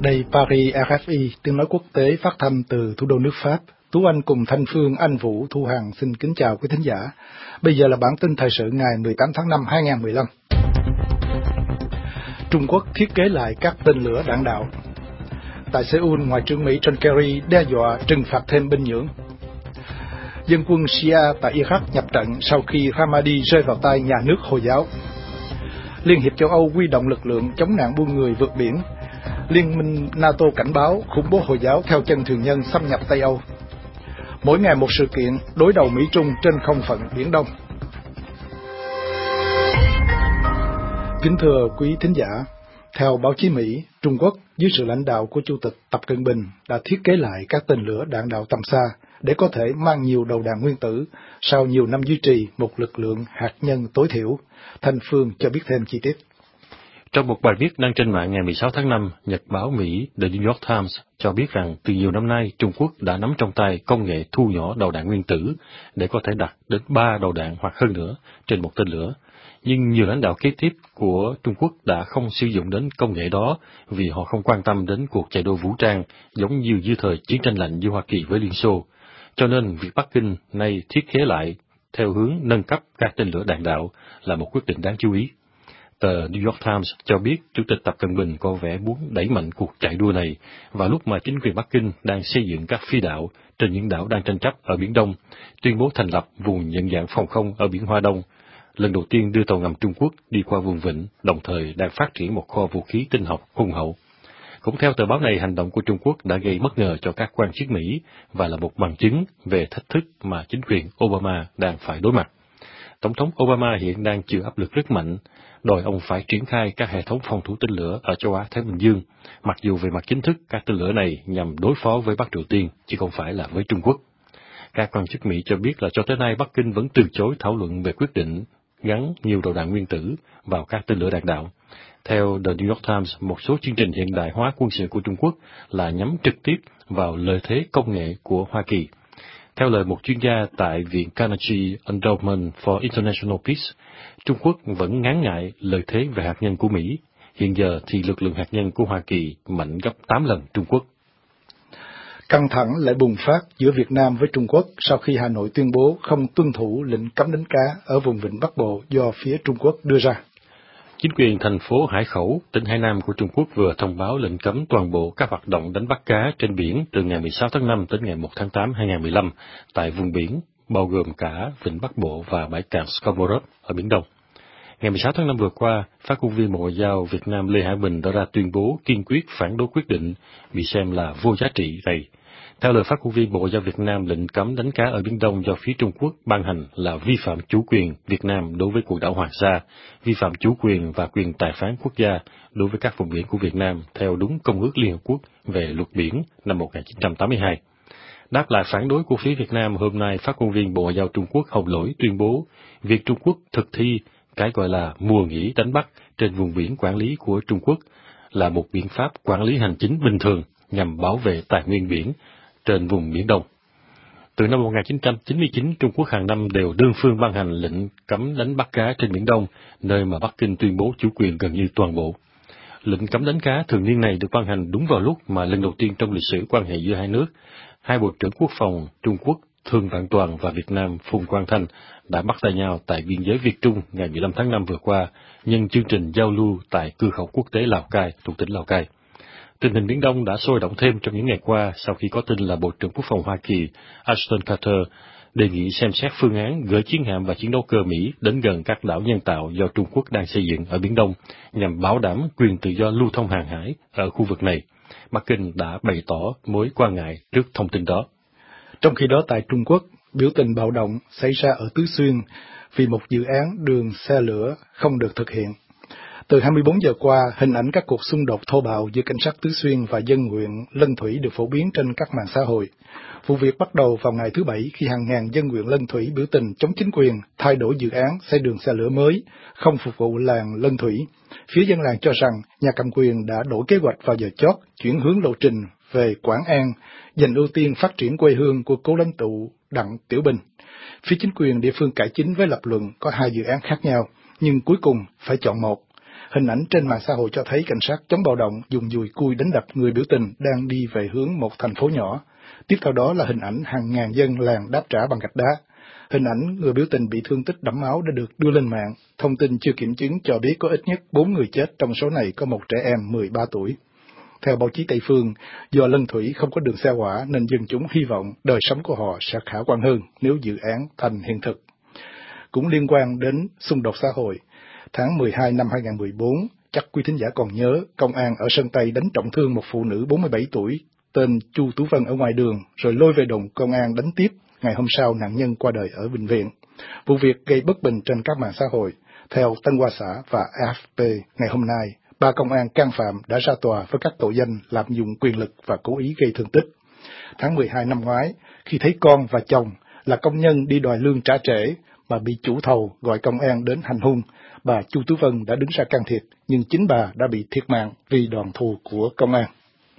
Đây Paris RFI, tiếng nói quốc tế phát thanh từ thủ đô nước Pháp. Tú Anh cùng Thanh Phương, Anh Vũ, Thu Hằng xin kính chào quý thính giả. Bây giờ là bản tin thời sự ngày 18 tháng 5 2015. Trung Quốc thiết kế lại các tên lửa đạn đạo. Tại Seoul, Ngoại trưởng Mỹ John Kerry đe dọa trừng phạt thêm Bình Nhưỡng. Dân quân Shia tại Iraq nhập trận sau khi Ramadi rơi vào tay nhà nước Hồi giáo. Liên hiệp châu Âu huy động lực lượng chống nạn buôn người vượt biển. Liên minh NATO cảnh báo khủng bố Hồi giáo theo chân thường nhân xâm nhập Tây Âu. Mỗi ngày một sự kiện đối đầu Mỹ-Trung trên không phận Biển Đông. Kính thưa quý thính giả, theo báo chí Mỹ, Trung Quốc dưới sự lãnh đạo của Chủ tịch Tập Cận Bình đã thiết kế lại các tên lửa đạn đạo tầm xa để có thể mang nhiều đầu đạn nguyên tử sau nhiều năm duy trì một lực lượng hạt nhân tối thiểu. Thanh Phương cho biết thêm chi tiết. Trong một bài viết đăng trên mạng ngày 16 tháng 5, nhật báo Mỹ The New York Times cho biết rằng từ nhiều năm nay Trung Quốc đã nắm trong tay công nghệ thu nhỏ đầu đạn nguyên tử để có thể đặt đến 3 đầu đạn hoặc hơn nữa trên một tên lửa. Nhưng nhiều lãnh đạo kế tiếp của Trung Quốc đã không sử dụng đến công nghệ đó vì họ không quan tâm đến cuộc chạy đua vũ trang giống như dưới thời chiến tranh lạnh giữa Hoa Kỳ với Liên Xô. Cho nên việc Bắc Kinh nay thiết kế lại theo hướng nâng cấp các tên lửa đạn đạo là một quyết định đáng chú ý. Tờ New York Times cho biết Chủ tịch Tập Cận Bình có vẻ muốn đẩy mạnh cuộc chạy đua này vào lúc mà chính quyền Bắc Kinh đang xây dựng các phi đạo trên những đảo đang tranh chấp ở Biển Đông, tuyên bố thành lập vùng nhận dạng phòng không ở Biển Hoa Đông, lần đầu tiên đưa tàu ngầm Trung Quốc đi qua vùng vịnh, đồng thời đang phát triển một kho vũ khí tinh học hùng hậu. Cũng theo tờ báo này, hành động của Trung Quốc đã gây bất ngờ cho các quan chức Mỹ và là một bằng chứng về thách thức mà chính quyền Obama đang phải đối mặt. Tổng thống Obama hiện đang chịu áp lực rất mạnh, đòi ông phải triển khai các hệ thống phòng thủ tên lửa ở châu Á-Thái Bình Dương, mặc dù về mặt chính thức các tên lửa này nhằm đối phó với Bắc Triều Tiên, chứ không phải là với Trung Quốc. Các quan chức Mỹ cho biết là cho tới nay Bắc Kinh vẫn từ chối thảo luận về quyết định gắn nhiều đầu đạn nguyên tử vào các tên lửa đạn đạo. Theo The New York Times, một số chương trình hiện đại hóa quân sự của Trung Quốc là nhắm trực tiếp vào lợi thế công nghệ của Hoa Kỳ. Theo lời một chuyên gia tại Viện Carnegie Endowment for International Peace, Trung Quốc vẫn ngán ngại lợi thế về hạt nhân của Mỹ. Hiện giờ thì lực lượng hạt nhân của Hoa Kỳ mạnh gấp 8 lần Trung Quốc. Căng thẳng lại bùng phát giữa Việt Nam với Trung Quốc sau khi Hà Nội tuyên bố không tuân thủ lệnh cấm đánh cá ở vùng vịnh Bắc Bộ do phía Trung Quốc đưa ra. Chính quyền thành phố Hải Khẩu, tỉnh Hải Nam của Trung Quốc vừa thông báo lệnh cấm toàn bộ các hoạt động đánh bắt cá trên biển từ ngày 16 tháng 5 đến ngày 1 tháng 8 2015 tại vùng biển, bao gồm cả vịnh Bắc Bộ và bãi cạn Scarborough ở Biển Đông. Ngày 16 tháng 5 vừa qua, Phát ngôn viên Bộ Ngoại giao Việt Nam Lê Hải Bình đã ra tuyên bố kiên quyết phản đối quyết định bị xem là vô giá trị này. Theo lời Phát ngôn viên Bộ Ngoại giao Việt Nam, lệnh cấm đánh cá ở Biển Đông do phía Trung Quốc ban hành là vi phạm chủ quyền Việt Nam đối với quần đảo Hoàng Sa, vi phạm chủ quyền và quyền tài phán quốc gia đối với các vùng biển của Việt Nam theo đúng Công ước Liên Hợp Quốc về luật biển năm 1982. Đáp lại phản đối của phía Việt Nam, hôm nay Phát ngôn viên Bộ Ngoại giao Trung Quốc Hồng Lỗi tuyên bố việc Trung Quốc thực thi cái gọi là mùa nghỉ đánh bắt trên vùng biển quản lý của Trung Quốc là một biện pháp quản lý hành chính bình thường nhằm bảo vệ tài nguyên biển trên vùng Biển Đông. Từ năm 1999, Trung Quốc hàng năm đều đơn phương ban hành lệnh cấm đánh bắt cá trên Biển Đông, nơi mà Bắc Kinh tuyên bố chủ quyền gần như toàn bộ. Lệnh cấm đánh cá thường niên này được ban hành đúng vào lúc mà lần đầu tiên trong lịch sử quan hệ giữa hai nước, hai Bộ trưởng Quốc phòng Trung Quốc Thương Vạn Toàn và Việt Nam Phùng Quang Thanh đã bắt tay nhau tại biên giới Việt-Trung ngày 15 tháng 5 vừa qua, nhân chương trình giao lưu tại cửa khẩu quốc tế Lào Cai, thuộc tỉnh Lào Cai. Tình hình Biển Đông đã sôi động thêm trong những ngày qua sau khi có tin là Bộ trưởng Quốc phòng Hoa Kỳ Ashton Carter đề nghị xem xét phương án gửi chiến hạm và chiến đấu cơ Mỹ đến gần các đảo nhân tạo do Trung Quốc đang xây dựng ở Biển Đông nhằm bảo đảm quyền tự do lưu thông hàng hải ở khu vực này. Bắc Kinh đã bày tỏ mối quan ngại trước thông tin đó. Trong khi đó tại Trung Quốc, biểu tình bạo động xảy ra ở Tứ Xuyên vì một dự án đường xe lửa không được thực hiện. Từ 24 giờ qua, hình ảnh các cuộc xung đột thô bạo giữa cảnh sát Tứ Xuyên và dân nguyện Lân Thủy được phổ biến trên các mạng xã hội. Vụ việc bắt đầu vào ngày thứ Bảy khi hàng ngàn dân nguyện Lân Thủy biểu tình chống chính quyền thay đổi dự án xây đường xe lửa mới, không phục vụ làng Lân Thủy. Phía dân làng cho rằng nhà cầm quyền đã đổi kế hoạch vào giờ chót, chuyển hướng lộ trình về Quảng An, dành ưu tiên phát triển quê hương của cố lãnh tụ Đặng Tiểu Bình. Phía chính quyền địa phương cải chính với lập luận có hai dự án khác nhau, nhưng cuối cùng phải chọn một. Hình ảnh trên mạng xã hội cho thấy cảnh sát chống bạo động dùng dùi cui đánh đập người biểu tình đang đi về hướng một thành phố nhỏ. Tiếp theo đó là hình ảnh hàng ngàn dân làng đáp trả bằng gạch đá. Hình ảnh người biểu tình bị thương tích đẫm máu đã được đưa lên mạng. Thông tin chưa kiểm chứng cho biết có ít nhất 4 người chết, trong số này có một trẻ em 13 tuổi. Theo báo chí Tây phương, do lân thủy không có đường xe hỏa nên dân chúng hy vọng đời sống của họ sẽ khả quan hơn nếu dự án thành hiện thực. Cũng liên quan đến xung đột xã hội, tháng 12 năm 2014, chắc quý thính giả còn nhớ, công an ở Sơn Tây đánh trọng thương một phụ nữ 47 tuổi tên Chu Tú Vân ở ngoài đường, rồi lôi về đồn công an đánh tiếp. Ngày hôm sau, nạn nhân qua đời ở bệnh viện. Vụ việc gây bất bình trên các mạng xã hội. Theo Tân Hoa Xã và AFP, ngày hôm nay, 3 công an can phạm đã ra tòa với các tội danh lạm dụng quyền lực và cố ý gây thương tích. Tháng 12 năm ngoái, khi thấy con và chồng là công nhân đi đòi lương trả trễ mà bị chủ thầu gọi công an đến hành hung, bà Chu Tú Vân đã đứng ra can thiệp, nhưng chính bà đã bị thiệt mạng vì đòn thù của công an.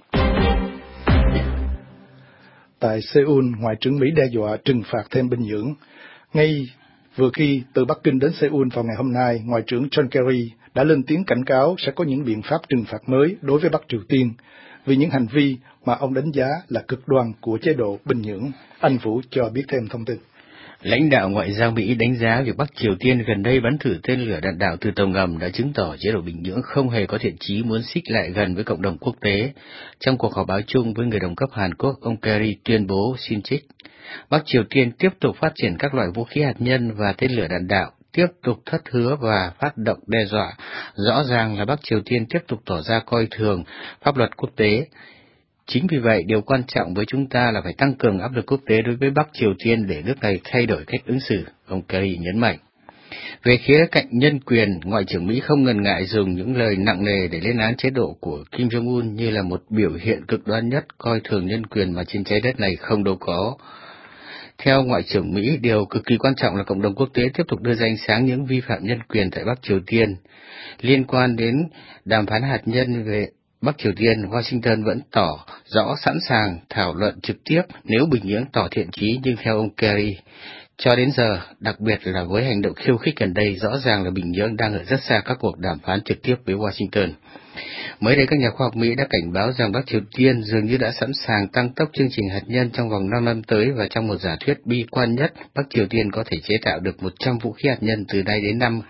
Tại Seoul, Ngoại trưởng Mỹ đe dọa trừng phạt thêm Bình Nhưỡng. Ngay vừa khi từ Bắc Kinh đến Seoul vào ngày hôm nay, Ngoại trưởng John Kerry đã lên tiếng cảnh cáo sẽ có những biện pháp trừng phạt mới đối với Bắc Triều Tiên vì những hành vi mà ông đánh giá là cực đoan của chế độ Bình Nhưỡng. Anh Vũ cho biết thêm thông tin. Lãnh đạo ngoại giao Mỹ đánh giá việc Bắc Triều Tiên gần đây bắn thử tên lửa đạn đạo từ tàu ngầm đã chứng tỏ chế độ Bình Nhưỡng không hề có thiện chí muốn xích lại gần với cộng đồng quốc tế. Trong cuộc họp báo chung với người đồng cấp Hàn Quốc, ông Kerry tuyên bố xin trích: Bắc Triều Tiên tiếp tục phát triển các loại vũ khí hạt nhân và tên lửa đạn đạo, tiếp tục thất hứa và phát động đe dọa. Rõ ràng là Bắc Triều Tiên tiếp tục tỏ ra coi thường pháp luật quốc tế. Chính vì vậy, điều quan trọng với chúng ta là phải tăng cường áp lực quốc tế đối với Bắc Triều Tiên để nước này thay đổi cách ứng xử, ông Kerry nhấn mạnh. Về khía cạnh nhân quyền, Ngoại trưởng Mỹ không ngần ngại dùng những lời nặng nề để lên án chế độ của Kim Jong-un như là một biểu hiện cực đoan nhất coi thường nhân quyền mà trên trái đất này không đâu có. Theo Ngoại trưởng Mỹ, điều cực kỳ quan trọng là cộng đồng quốc tế tiếp tục đưa ra ánh sáng những vi phạm nhân quyền tại Bắc Triều Tiên. Liên quan đến đàm phán hạt nhân về Bắc Triều Tiên, Washington vẫn tỏ rõ sẵn sàng thảo luận trực tiếp nếu Bình Nhưỡng tỏ thiện chí, nhưng theo ông Kerry, cho đến giờ, đặc biệt là với hành động khiêu khích gần đây, rõ ràng là Bình Nhưỡng đang ở rất xa các cuộc đàm phán trực tiếp với Washington. Mới đây, các nhà khoa học Mỹ đã cảnh báo rằng Bắc Triều Tiên dường như đã sẵn sàng tăng tốc chương trình hạt nhân trong vòng 5 năm tới, và trong một giả thuyết bi quan nhất, Bắc Triều Tiên có thể chế tạo được 100 vũ khí hạt nhân từ nay đến năm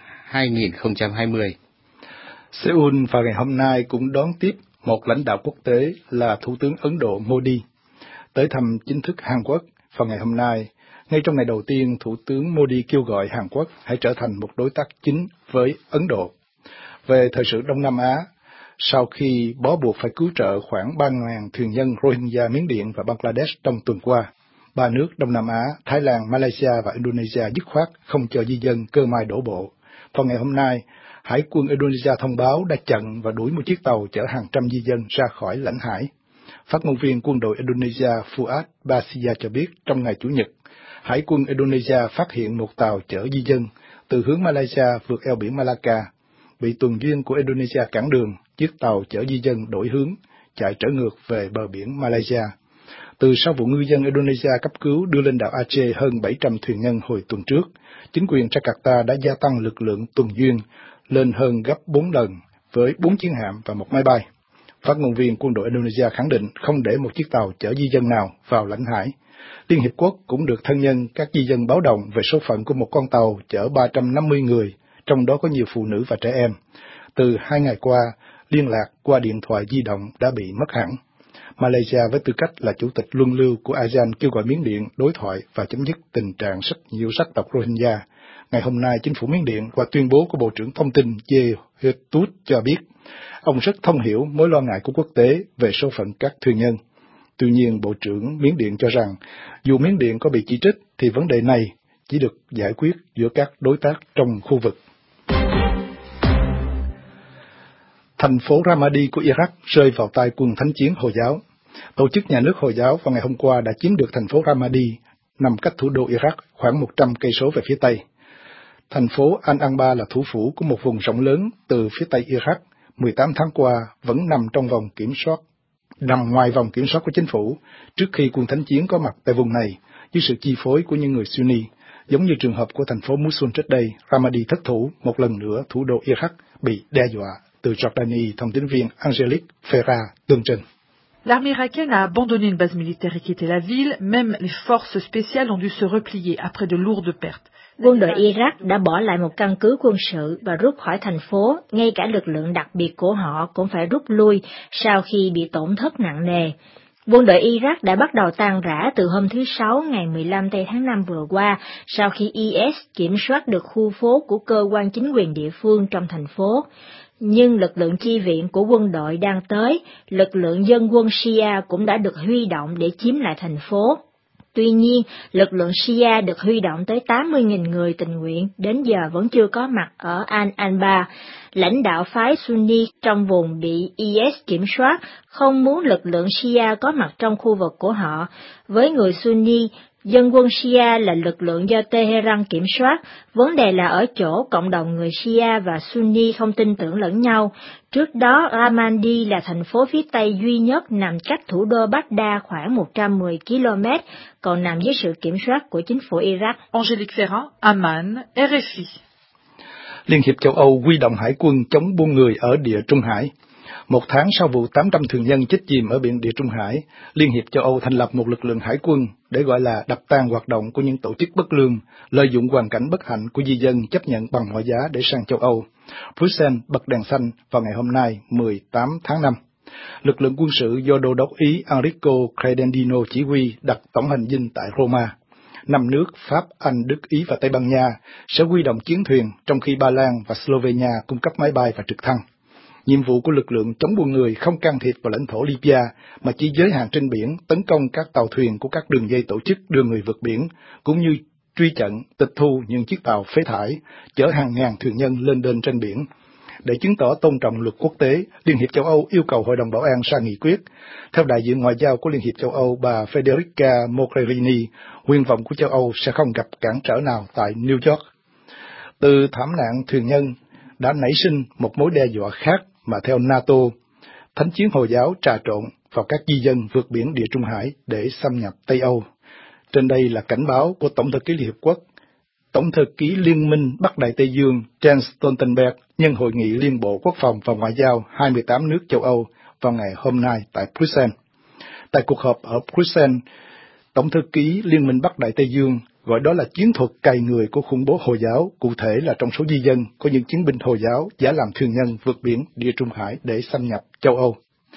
2020. Seoul vào ngày hôm nay cũng đón tiếp một lãnh đạo quốc tế là Thủ tướng Ấn Độ Modi tới thăm chính thức Hàn Quốc vào ngày hôm nay. Ngay trong ngày đầu tiên, Thủ tướng Modi kêu gọi Hàn Quốc hãy trở thành một đối tác chính với Ấn Độ. Về thời sự Đông Nam Á, sau khi bó buộc phải cứu trợ khoảng 3.000 thuyền nhân Rohingya Miến Điện và Bangladesh trong tuần qua, 3 nước Đông Nam Á, Thái Lan, Malaysia và Indonesia dứt khoát không cho di dân cơ mai đổ bộ. Vào ngày hôm nay, Hải quân Indonesia thông báo đã chặn và đuổi một chiếc tàu chở hàng trăm di dân ra khỏi lãnh hải. Phát ngôn viên quân đội Indonesia Fuad Basia cho biết trong ngày Chủ nhật, Hải quân Indonesia phát hiện một tàu chở di dân từ hướng Malaysia vượt eo biển Malacca. Bị tuần duyên của Indonesia cản đường, chiếc tàu chở di dân đổi hướng, chạy trở ngược về bờ biển Malaysia. Từ sau vụ ngư dân Indonesia cấp cứu đưa lên đảo Aceh hơn 700 thuyền nhân hồi tuần trước, chính quyền Jakarta đã gia tăng lực lượng tuần duyên lên hơn gấp 4 lần với 4 chiến hạm và 1 máy bay. Phát ngôn viên quân đội Indonesia khẳng định không để một chiếc tàu chở di dân nào vào lãnh hải. Liên Hiệp Quốc cũng được thân nhân các di dân báo động về số phận của một con tàu chở 350 người, trong đó có nhiều phụ nữ và trẻ em. Từ 2 ngày qua, liên lạc qua điện thoại di động đã bị mất hẳn. Malaysia với tư cách là chủ tịch luân lưu của ASEAN kêu gọi Miến Điện đối thoại và chấm dứt tình trạng rất nhiều sắc tộc Rohingya. Ngày hôm nay, chính phủ Miến Điện qua tuyên bố của Bộ trưởng Thông tin Ye Hetut cho biết, ông rất thông hiểu mối lo ngại của quốc tế về số phận các thuyền nhân. Tuy nhiên, Bộ trưởng Miến Điện cho rằng, dù Miến Điện có bị chỉ trích, thì vấn đề này chỉ được giải quyết giữa các đối tác trong khu vực. Thành phố Ramadi của Iraq rơi vào tay quân thánh chiến Hồi giáo. Tổ chức nhà nước Hồi giáo vào ngày hôm qua đã chiếm được thành phố Ramadi, nằm cách thủ đô Iraq khoảng 100 cây số về phía tây. Thành phố Al-Anbar là thủ phủ của một vùng rộng lớn từ phía tây Iraq, 18 tháng qua vẫn nằm ngoài vòng kiểm soát của chính phủ, trước khi quân thánh chiến có mặt tại vùng này, dưới sự chi phối của những người Sunni. Giống như trường hợp của thành phố Mosul trước đây, Ramadi thất thủ, một lần nữa thủ đô Iraq bị đe dọa. Từ Jordani, thông tín viên Angelique Ferra tường trình. L'armée irakienne a abandonné une base militaire qui était la ville, même les forces spéciales ont dû se replier après de lourdes pertes. Quân đội Iraq đã bỏ lại một căn cứ quân sự và rút khỏi thành phố, ngay cả lực lượng đặc biệt của họ cũng phải rút lui sau khi bị tổn thất nặng nề. Quân đội Iraq đã bắt đầu tan rã từ hôm thứ Sáu ngày 15 tây tháng 5 vừa qua, sau khi IS kiểm soát được khu phố của cơ quan chính quyền địa phương trong thành phố. Nhưng lực lượng chi viện của quân đội đang tới, lực lượng dân quân Shia cũng đã được huy động để chiếm lại thành phố. Tuy nhiên, lực lượng Shia được huy động tới 80.000 người tình nguyện, đến giờ vẫn chưa có mặt ở Al-Anbar. Lãnh đạo phái Sunni trong vùng bị IS kiểm soát không muốn lực lượng Shia có mặt trong khu vực của họ. Với người Sunni, dân quân Shia là lực lượng do Tehran kiểm soát, vấn đề là ở chỗ cộng đồng người Shia và Sunni không tin tưởng lẫn nhau. Trước đó, Ramadi là thành phố phía Tây duy nhất nằm cách thủ đô Baghdad khoảng 110 km, còn nằm dưới sự kiểm soát của chính phủ Iraq. Angélique Ferra, Amman, RFI. Liên hiệp châu Âu huy động hải quân chống buôn người ở Địa Trung Hải. Một tháng sau vụ 800 thường dân chết chìm ở biển Địa Trung Hải, Liên hiệp châu Âu thành lập một lực lượng hải quân để gọi là đập tan hoạt động của những tổ chức bất lương, lợi dụng hoàn cảnh bất hạnh của di dân chấp nhận bằng mọi giá để sang châu Âu. Bruxelles bật đèn xanh vào ngày hôm nay, 18 tháng 5. Lực lượng quân sự do Đô đốc Ý Enrico Credendino chỉ huy đặt tổng hành dinh tại Roma. 5 nước Pháp, Anh, Đức, Ý và Tây Ban Nha sẽ huy động chiến thuyền, trong khi Ba Lan và Slovenia cung cấp máy bay và trực thăng. Nhiệm vụ của lực lượng chống buôn người không can thiệp vào lãnh thổ Libya, mà chỉ giới hạn trên biển, tấn công các tàu thuyền của các đường dây tổ chức đưa người vượt biển, cũng như truy chặn, tịch thu những chiếc tàu phế thải, chở hàng ngàn thuyền nhân lên đên trên biển. Để chứng tỏ tôn trọng luật quốc tế, Liên hiệp châu Âu yêu cầu Hội đồng Bảo an ra nghị quyết. Theo đại diện ngoại giao của Liên hiệp châu Âu bà Federica Mogherini, nguyện vọng của châu Âu sẽ không gặp cản trở nào tại New York. Từ thảm nạn thuyền nhân đã nảy sinh một mối đe dọa khác mà theo NATO, thánh chiến Hồi giáo trà trộn vào các di dân vượt biển Địa Trung Hải để xâm nhập Tây Âu. Trên đây là cảnh báo của Tổng thư ký Liên Hiệp Quốc. Tổng thư ký Liên minh Bắc Đại Tây Dương Jens Stoltenberg nhân hội nghị Liên bộ Quốc phòng và Ngoại giao 28 nước châu Âu vào ngày hôm nay tại Bruxelles. Tại cuộc họp ở Bruxelles, Tổng thư ký Liên minh Bắc Đại Tây Dương gọi đó là chiến thuật cày người của khủng bố Hồi giáo, cụ thể là trong số di dân có những chiến binh Hồi giáo giả làm thuyền nhân vượt biển Địa Trung Hải để xâm nhập châu Âu.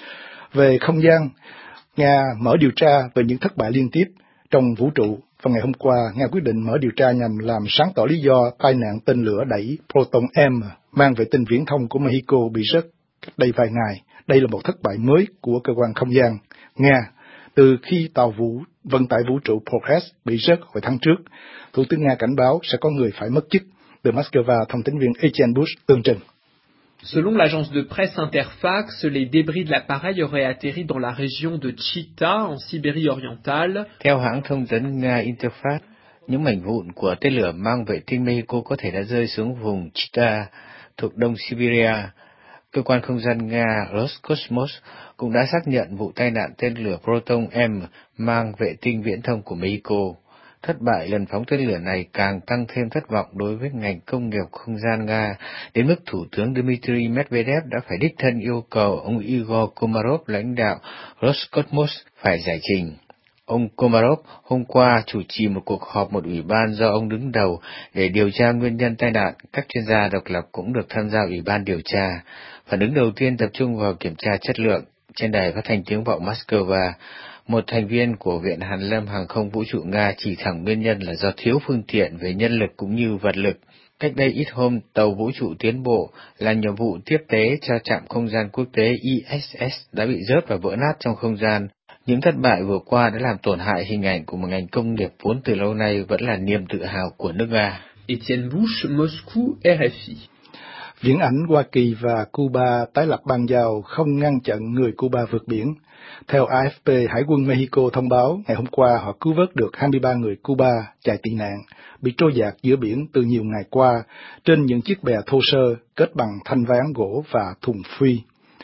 Về không gian, Nga mở điều tra về những thất bại liên tiếp trong vũ trụ. Vào ngày hôm qua, Nga quyết định mở điều tra nhằm làm sáng tỏ lý do tai nạn tên lửa đẩy Proton-M mang vệ tinh viễn thông của Mexico bị rớt cách đây vài ngày. Đây là một thất bại mới của cơ quan không gian Nga. Từ khi tàu vận tải vũ trụ Progress bị rớt hồi tháng trước, Thủ tướng Nga cảnh báo sẽ có người phải mất chức. Từ Moscow, thông tấn viên Etienne Bush tường trình. Selon l'agence de presse Interfax, les débris de l'appareil auraient atterri dans la région de Chita, en Sibérie orientale. Theo hãng thông tấn Nga Interfax, những mảnh vụn của tên lửa mang vệ tinh Mexico có thể đã rơi xuống vùng Chita, thuộc đông Siberia. Cơ quan không gian Nga Roscosmos cũng đã xác nhận vụ tai nạn tên lửa Proton-M mang vệ tinh viễn thông của Mexico. Thất bại lần phóng tên lửa này càng tăng thêm thất vọng đối với ngành công nghiệp không gian Nga, đến mức Thủ tướng Dmitry Medvedev đã phải đích thân yêu cầu ông Igor Komarov, lãnh đạo Roscosmos, phải giải trình. Ông Komarov hôm qua chủ trì một cuộc họp một ủy ban do ông đứng đầu để điều tra nguyên nhân tai nạn. Các chuyên gia độc lập cũng được tham gia ủy ban điều tra. Phản ứng đầu tiên tập trung vào kiểm tra chất lượng. Trên đài phát thanh tiếng vọng Moscow, một thành viên của Viện Hàn lâm Hàng không Vũ trụ Nga chỉ thẳng nguyên nhân là do thiếu phương tiện về nhân lực cũng như vật lực. Cách đây ít hôm, tàu vũ trụ tiến bộ là nhiệm vụ tiếp tế cho trạm không gian quốc tế ISS đã bị rớt và vỡ nát trong không gian. Những thất bại vừa qua đã làm tổn hại hình ảnh của một ngành công nghiệp vốn từ lâu nay vẫn là niềm tự hào của nước Nga. Etienne Bush, Moscou, RFI. Viễn ảnh Hoa Kỳ và Cuba tái lập bang giao không ngăn chặn người Cuba vượt biển. Theo AFP, Hải quân Mexico thông báo ngày hôm qua họ cứu vớt được 23 người Cuba chạy tị nạn, bị trôi dạt giữa biển từ nhiều ngày qua trên những chiếc bè thô sơ kết bằng thanh ván gỗ và thùng phuy.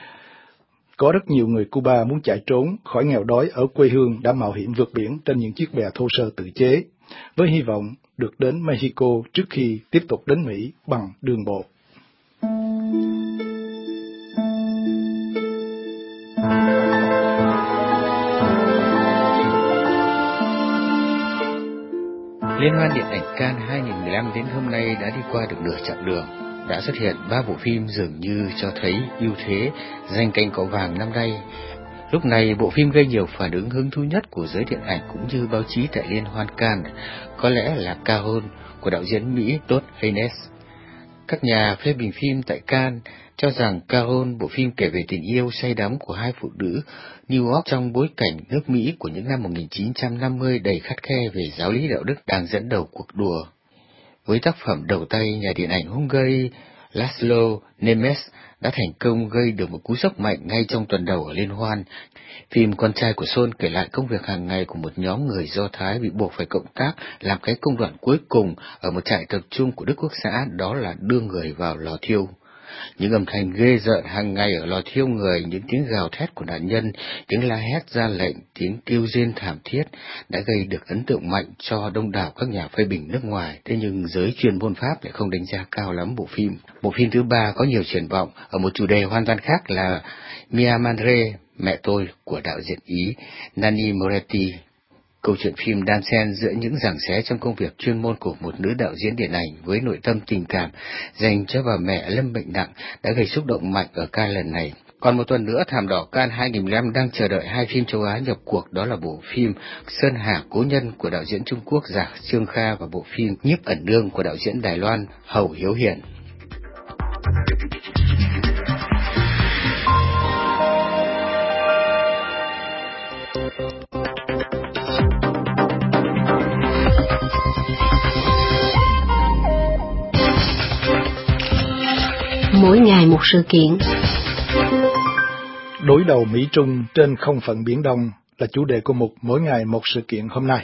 Có rất nhiều người Cuba muốn chạy trốn khỏi nghèo đói ở quê hương đã mạo hiểm vượt biển trên những chiếc bè thô sơ tự chế. với hy vọng được đến Mexico trước khi tiếp tục đến Mỹ bằng đường bộ. Liên hoan điện ảnh Cannes 2015 đến hôm nay đã đi qua được nửa chặng đường. Đã xuất hiện 3 bộ phim dường như cho thấy ưu thế giành cành cỏ vàng năm nay. Lúc này, bộ phim gây nhiều phản ứng hứng thú nhất của giới điện ảnh cũng như báo chí tại Liên hoan Cannes có lẽ là Cajon của đạo diễn Mỹ Todd Haynes. Các nhà phê bình phim tại Cannes cho rằng Cajon, bộ phim kể về tình yêu say đắm của hai phụ nữ New York trong bối cảnh nước Mỹ của những năm 1950 đầy khắt khe về giáo lý đạo đức, đang dẫn đầu cuộc đua. Với tác phẩm đầu tay, nhà điện ảnh Hungary Laszlo Nemes đã thành công gây được một cú sốc mạnh ngay trong tuần đầu ở liên hoan. Phim Con trai của Sol kể lại công việc hàng ngày của một nhóm người Do Thái bị buộc phải cộng tác làm cái công đoạn cuối cùng ở một trại tập trung của Đức Quốc xã, đó là đưa người vào lò thiêu. Những âm thanh ghê rợn hàng ngày ở lò thiêu người, những tiếng gào thét của nạn nhân, tiếng la hét ra lệnh, tiếng kêu rên thảm thiết đã gây được ấn tượng mạnh cho đông đảo các nhà phê bình nước ngoài. Thế nhưng giới chuyên môn Pháp lại không đánh giá cao lắm bộ phim. Bộ phim thứ ba có nhiều triển vọng ở một chủ đề hoàn toàn khác là Mia Madre, mẹ tôi của đạo diễn Ý Nanni Moretti. Câu chuyện phim đan xen giữa những giằng xé trong công việc chuyên môn của một nữ đạo diễn điện ảnh với nội tâm tình cảm dành cho bà mẹ lâm bệnh nặng đã gây xúc động mạnh ở Cannes lần này. Còn một tuần nữa, Thảm đỏ Cannes 2015 đang chờ đợi hai phim châu Á nhập cuộc, đó là bộ phim Sơn Hà Cố Nhân của đạo diễn Trung Quốc Giả Trương Kha và bộ phim Nhiếp Ẩn Nương của đạo diễn Đài Loan Hầu Hiếu Hiền. Mỗi ngày một sự kiện. Đối đầu Mỹ-Trung trên không phận Biển Đông là chủ đề của mục Mỗi ngày một sự kiện hôm nay.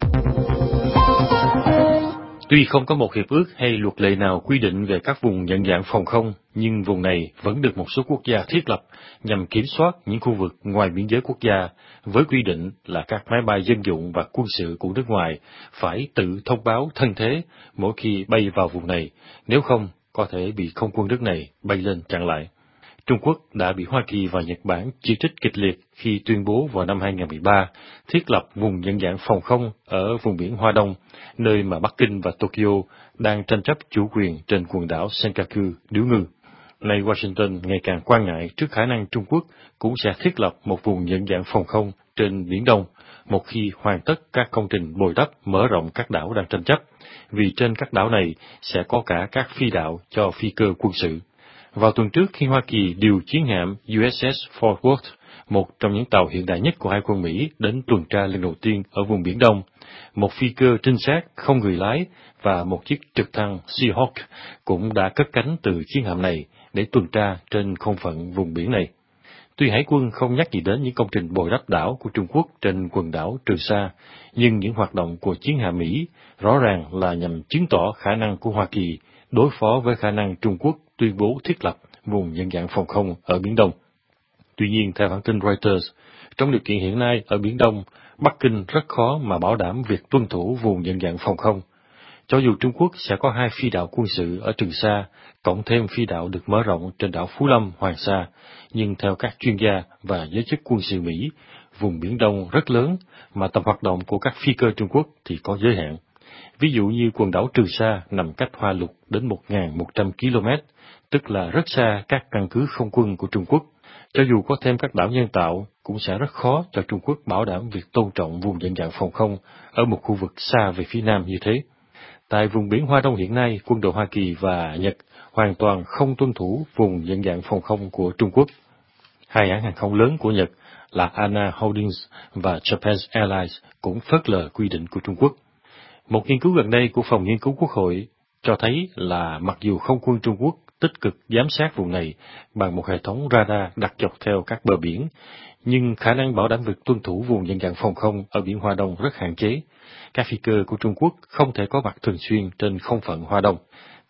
Tuy không có một hiệp ước hay luật lệ nào quy định về các vùng nhận dạng phòng không, nhưng vùng này vẫn được một số quốc gia thiết lập nhằm kiểm soát những khu vực ngoài biên giới quốc gia, với quy định là các máy bay dân dụng và quân sự của nước ngoài phải tự thông báo thân thế mỗi khi bay vào vùng này, nếu không có thể bị không quân nước này bay lên chặn lại. Trung Quốc đã bị Hoa Kỳ và Nhật Bản chỉ trích kịch liệt khi tuyên bố vào năm 2013 thiết lập vùng nhận dạng phòng không ở vùng biển Hoa Đông, nơi mà Bắc Kinh và Tokyo đang tranh chấp chủ quyền trên quần đảo Senkaku, điếu ngư. Nay Washington ngày càng quan ngại trước khả năng Trung Quốc cũng sẽ thiết lập một vùng nhận dạng phòng không trên Biển Đông một khi hoàn tất các công trình bồi đắp mở rộng các đảo đang tranh chấp, vì trên các đảo này sẽ có cả các phi đạo cho phi cơ quân sự. Vào tuần trước, khi Hoa Kỳ điều chiến hạm USS Fort Worth, một trong những tàu hiện đại nhất của Hải quân Mỹ, đến tuần tra lần đầu tiên ở vùng Biển Đông, một phi cơ trinh sát không người lái và một chiếc trực thăng Seahawk cũng đã cất cánh từ chiến hạm này để tuần tra trên không phận vùng biển này. Tuy Hải quân không nhắc gì đến những công trình bồi đắp đảo của Trung Quốc trên quần đảo Trường Sa, nhưng những hoạt động của chiến hạm Mỹ rõ ràng là nhằm chứng tỏ khả năng của Hoa Kỳ đối phó với khả năng Trung Quốc tuyên bố thiết lập vùng nhận dạng phòng không ở Biển Đông. Tuy nhiên, theo hãng tin Reuters, trong điều kiện hiện nay ở Biển Đông, Bắc Kinh rất khó mà bảo đảm việc tuân thủ vùng nhận dạng phòng không. Cho dù Trung Quốc sẽ có 2 phi đạo quân sự ở Trường Sa, cộng thêm phi đạo được mở rộng trên đảo Phú Lâm, Hoàng Sa, nhưng theo các chuyên gia và giới chức quân sự Mỹ, vùng Biển Đông rất lớn mà tầm hoạt động của các phi cơ Trung Quốc thì có giới hạn. Ví dụ như quần đảo Trường Sa nằm cách Hoa Lục đến 1.100 km, tức là rất xa các căn cứ không quân của Trung Quốc. Cho dù có thêm các đảo nhân tạo, cũng sẽ rất khó cho Trung Quốc bảo đảm việc tôn trọng vùng nhận dạng phòng không ở một khu vực xa về phía nam như thế. Tại vùng biển Hoa Đông hiện nay, quân đội Hoa Kỳ và Nhật hoàn toàn không tuân thủ vùng nhận dạng phòng không của Trung Quốc. Hai hãng hàng không lớn của Nhật là ANA Holdings và Japan Airlines cũng phớt lờ quy định của Trung Quốc. Một nghiên cứu gần đây của Phòng Nghiên cứu Quốc hội cho thấy là mặc dù không quân Trung Quốc tích cực giám sát vùng này bằng một hệ thống radar đặt dọc theo các bờ biển, nhưng khả năng bảo đảm việc tuân thủ vùng nhận dạng phòng không ở biển Hoa Đông rất hạn chế. Các phi cơ của Trung Quốc không thể có mặt thường xuyên trên không phận Hoa Đông.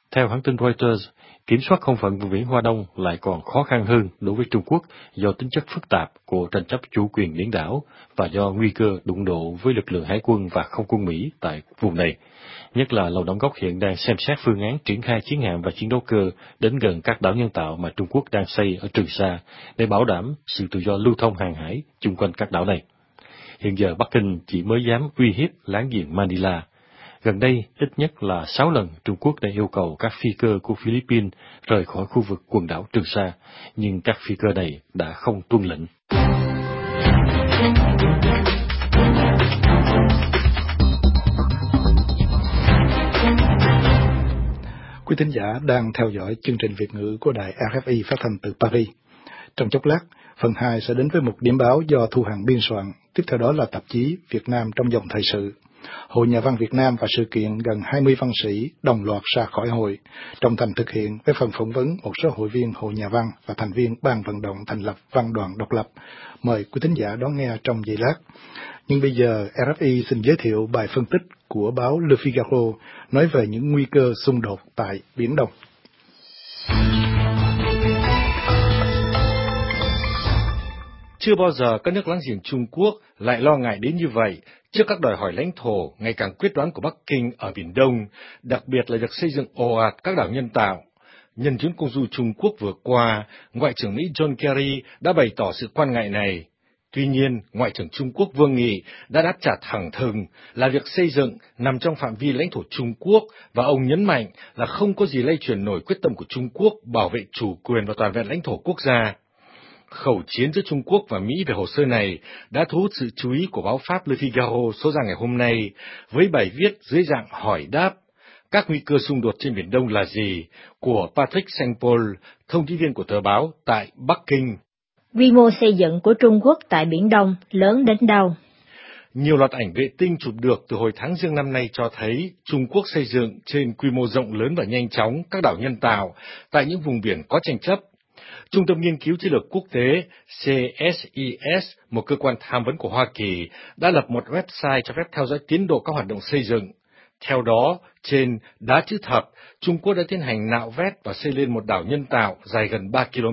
Theo hãng tin Reuters, kiểm soát không phận vùng biển Hoa Đông lại còn khó khăn hơn đối với Trung Quốc do tính chất phức tạp của tranh chấp chủ quyền biển đảo và do nguy cơ đụng độ với lực lượng hải quân và không quân Mỹ tại vùng này. Nhất là Lầu Năm Góc hiện đang xem xét phương án triển khai chiến hạm và chiến đấu cơ đến gần các đảo nhân tạo mà Trung Quốc đang xây ở Trường Sa để bảo đảm sự tự do lưu thông hàng hải chung quanh các đảo này. Hiện giờ Bắc Kinh chỉ mới dám uy hiếp láng giềng Manila. Gần đây, ít nhất là 6 lần Trung Quốc đã yêu cầu các phi cơ của Philippines rời khỏi khu vực quần đảo Trường Sa, nhưng các phi cơ này đã không tuân lệnh. Quý thính giả đang theo dõi chương trình Việt ngữ của đài RFI phát thanh từ Paris. Trong chốc lát, phần 2 sẽ đến với một điểm báo do Thu Hằng biên soạn, tiếp theo đó là tạp chí Việt Nam trong dòng thời sự. Hội Nhà văn Việt Nam và sự kiện gần 20 văn sĩ đồng loạt ra khỏi hội, trong thành thực hiện với phần phỏng vấn một số hội viên Hội Nhà văn và thành viên ban vận động thành lập văn đoàn độc lập. Mời quý thính giả đón nghe trong giây lát. Nhưng bây giờ RFI xin giới thiệu bài phân tích của báo Le Figaro nói về những nguy cơ xung đột tại Biển Đông. Chưa bao giờ các nước láng giềng Trung Quốc lại lo ngại đến như vậy trước các đòi hỏi lãnh thổ ngày càng quyết đoán của Bắc Kinh ở Biển Đông, đặc biệt là việc xây dựng ồ ạt các đảo nhân tạo. Nhân chuyến công du Trung Quốc vừa qua, Ngoại trưởng Mỹ John Kerry đã bày tỏ sự quan ngại này. Tuy nhiên, Ngoại trưởng Trung Quốc Vương Nghị đã đáp trả thẳng thừng là việc xây dựng nằm trong phạm vi lãnh thổ Trung Quốc, và ông nhấn mạnh là không có gì lay chuyển nổi quyết tâm của Trung Quốc bảo vệ chủ quyền và toàn vẹn lãnh thổ quốc gia. Khẩu chiến giữa Trung Quốc và Mỹ về hồ sơ này đã thu hút sự chú ý của báo Pháp Le Figaro số ra ngày hôm nay, với bài viết dưới dạng hỏi đáp các nguy cơ xung đột trên Biển Đông là gì, của Patrick Saint-Paul, thông tin viên của tờ báo tại Bắc Kinh. Quy mô xây dựng của Trung Quốc tại Biển Đông lớn đến đâu? Nhiều loạt ảnh vệ tinh chụp được từ hồi tháng Giêng năm nay cho thấy Trung Quốc xây dựng trên quy mô rộng lớn và nhanh chóng các đảo nhân tạo tại những vùng biển có tranh chấp. Trung tâm Nghiên cứu Chiến lược Quốc tế CSIS, một cơ quan tham vấn của Hoa Kỳ, đã lập một website cho phép theo dõi tiến độ các hoạt động xây dựng. Theo đó, trên đá chữ thập, Trung Quốc đã tiến hành nạo vét và xây lên một đảo nhân tạo dài gần 3 km.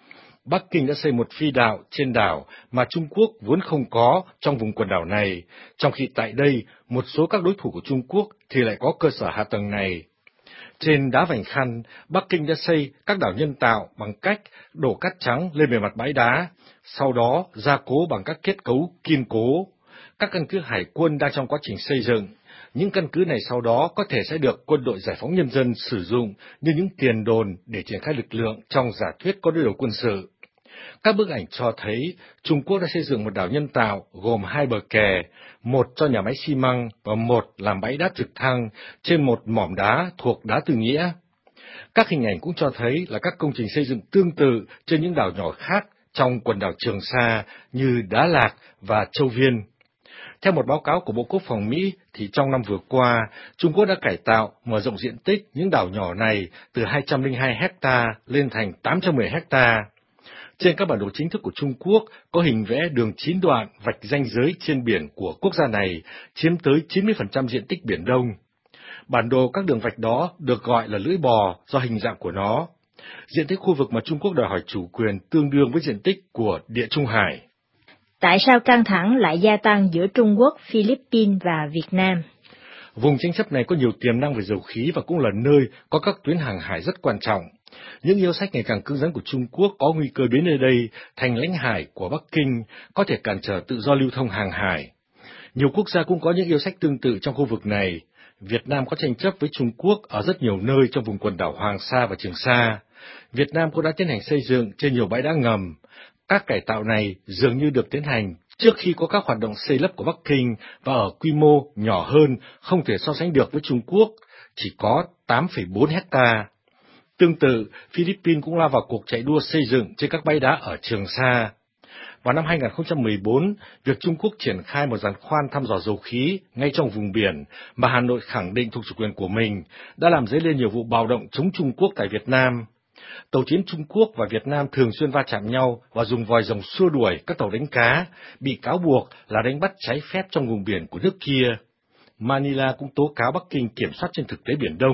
Bắc Kinh đã xây một phi đạo trên đảo mà Trung Quốc vốn không có trong vùng quần đảo này, trong khi tại đây, một số các đối thủ của Trung Quốc thì lại có cơ sở hạ tầng này. Trên đá Vành Khăn, Bắc Kinh đã xây các đảo nhân tạo bằng cách đổ cát trắng lên bề mặt bãi đá, sau đó gia cố bằng các kết cấu kiên cố. Các căn cứ hải quân đang trong quá trình xây dựng. Những căn cứ này sau đó có thể sẽ được Quân đội Giải phóng Nhân dân sử dụng như những tiền đồn để triển khai lực lượng trong giả thuyết có đối đầu quân sự. Các bức ảnh cho thấy Trung Quốc đã xây dựng một đảo nhân tạo gồm 2 bờ kè, một cho nhà máy xi măng và một làm bãi đá trực thăng trên một mỏm đá thuộc đá Từ Nghĩa. Các hình ảnh cũng cho thấy là các công trình xây dựng tương tự trên những đảo nhỏ khác trong quần đảo Trường Sa như Đá Lạc và Châu Viên. Theo một báo cáo của Bộ Quốc phòng Mỹ, thì trong năm vừa qua, Trung Quốc đã cải tạo, mở rộng diện tích những đảo nhỏ này từ 202 hecta lên thành 810 hecta. Trên các bản đồ chính thức của Trung Quốc có hình vẽ đường 9 đoạn vạch ranh giới trên biển của quốc gia này, chiếm tới 90% diện tích Biển Đông. Bản đồ các đường vạch đó được gọi là lưỡi bò do hình dạng của nó. Diện tích khu vực mà Trung Quốc đòi hỏi chủ quyền tương đương với diện tích của Địa Trung Hải. Tại sao căng thẳng lại gia tăng giữa Trung Quốc, Philippines và Việt Nam? Vùng tranh chấp này có nhiều tiềm năng về dầu khí và cũng là nơi có các tuyến hàng hải rất quan trọng. Những yêu sách ngày càng cứng rắn của Trung Quốc có nguy cơ biến nơi đây thành lãnh hải của Bắc Kinh, có thể cản trở tự do lưu thông hàng hải. Nhiều quốc gia cũng có những yêu sách tương tự trong khu vực này. Việt Nam có tranh chấp với Trung Quốc ở rất nhiều nơi trong vùng quần đảo Hoàng Sa và Trường Sa. Việt Nam cũng đã tiến hành xây dựng trên nhiều bãi đá ngầm. Các cải tạo này dường như được tiến hành trước khi có các hoạt động xây lấp của Bắc Kinh và ở quy mô nhỏ hơn, không thể so sánh được với Trung Quốc, chỉ có 8,4 hecta. Tương tự, Philippines cũng lao vào cuộc chạy đua xây dựng trên các bãi đá ở Trường Sa. Vào năm 2014, việc Trung Quốc triển khai một giàn khoan thăm dò dầu khí ngay trong vùng biển mà Hà Nội khẳng định thuộc chủ quyền của mình đã làm dấy lên nhiều vụ bạo động chống Trung Quốc tại Việt Nam. Tàu chiến Trung Quốc và Việt Nam thường xuyên va chạm nhau và dùng vòi rồng xua đuổi các tàu đánh cá, bị cáo buộc là đánh bắt trái phép trong vùng biển của nước kia. Manila cũng tố cáo Bắc Kinh kiểm soát trên thực tế Biển Đông.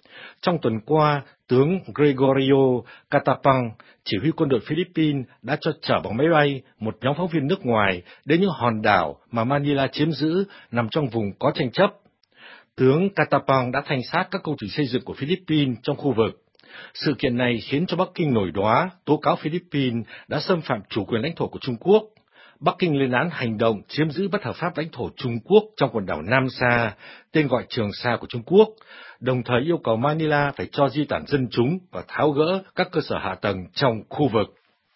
Trong tuần qua, tướng Gregorio Catapang, chỉ huy quân đội Philippines, đã cho chở bằng máy bay một nhóm phóng viên nước ngoài đến những hòn đảo mà Manila chiếm giữ nằm trong vùng có tranh chấp. Tướng Catapang đã thanh sát các công trình xây dựng của Philippines trong khu vực. Sự kiện này khiến cho Bắc Kinh nổi đoá, tố cáo Philippines đã xâm phạm chủ quyền lãnh thổ của Trung Quốc. Bắc Kinh lên án hành động chiếm giữ bất hợp pháp lãnh thổ Trung Quốc trong quần đảo Nam Sa, tên gọi Trường Sa của Trung Quốc, đồng thời yêu cầu Manila phải cho di tản dân chúng và tháo gỡ các cơ sở hạ tầng trong khu vực.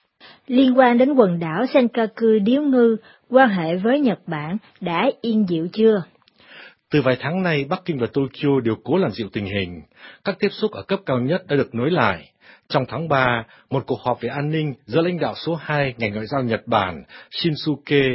Liên quan đến quần đảo Senkaku điếu ngư, quan hệ với Nhật Bản đã yên dịu chưa? Từ vài tháng nay, Bắc Kinh và Tokyo đều cố làm dịu tình hình. Các tiếp xúc ở cấp cao nhất đã được nối lại. Trong tháng 3, một cuộc họp về an ninh giữa lãnh đạo số 2 ngành ngoại giao Nhật Bản Shinsuke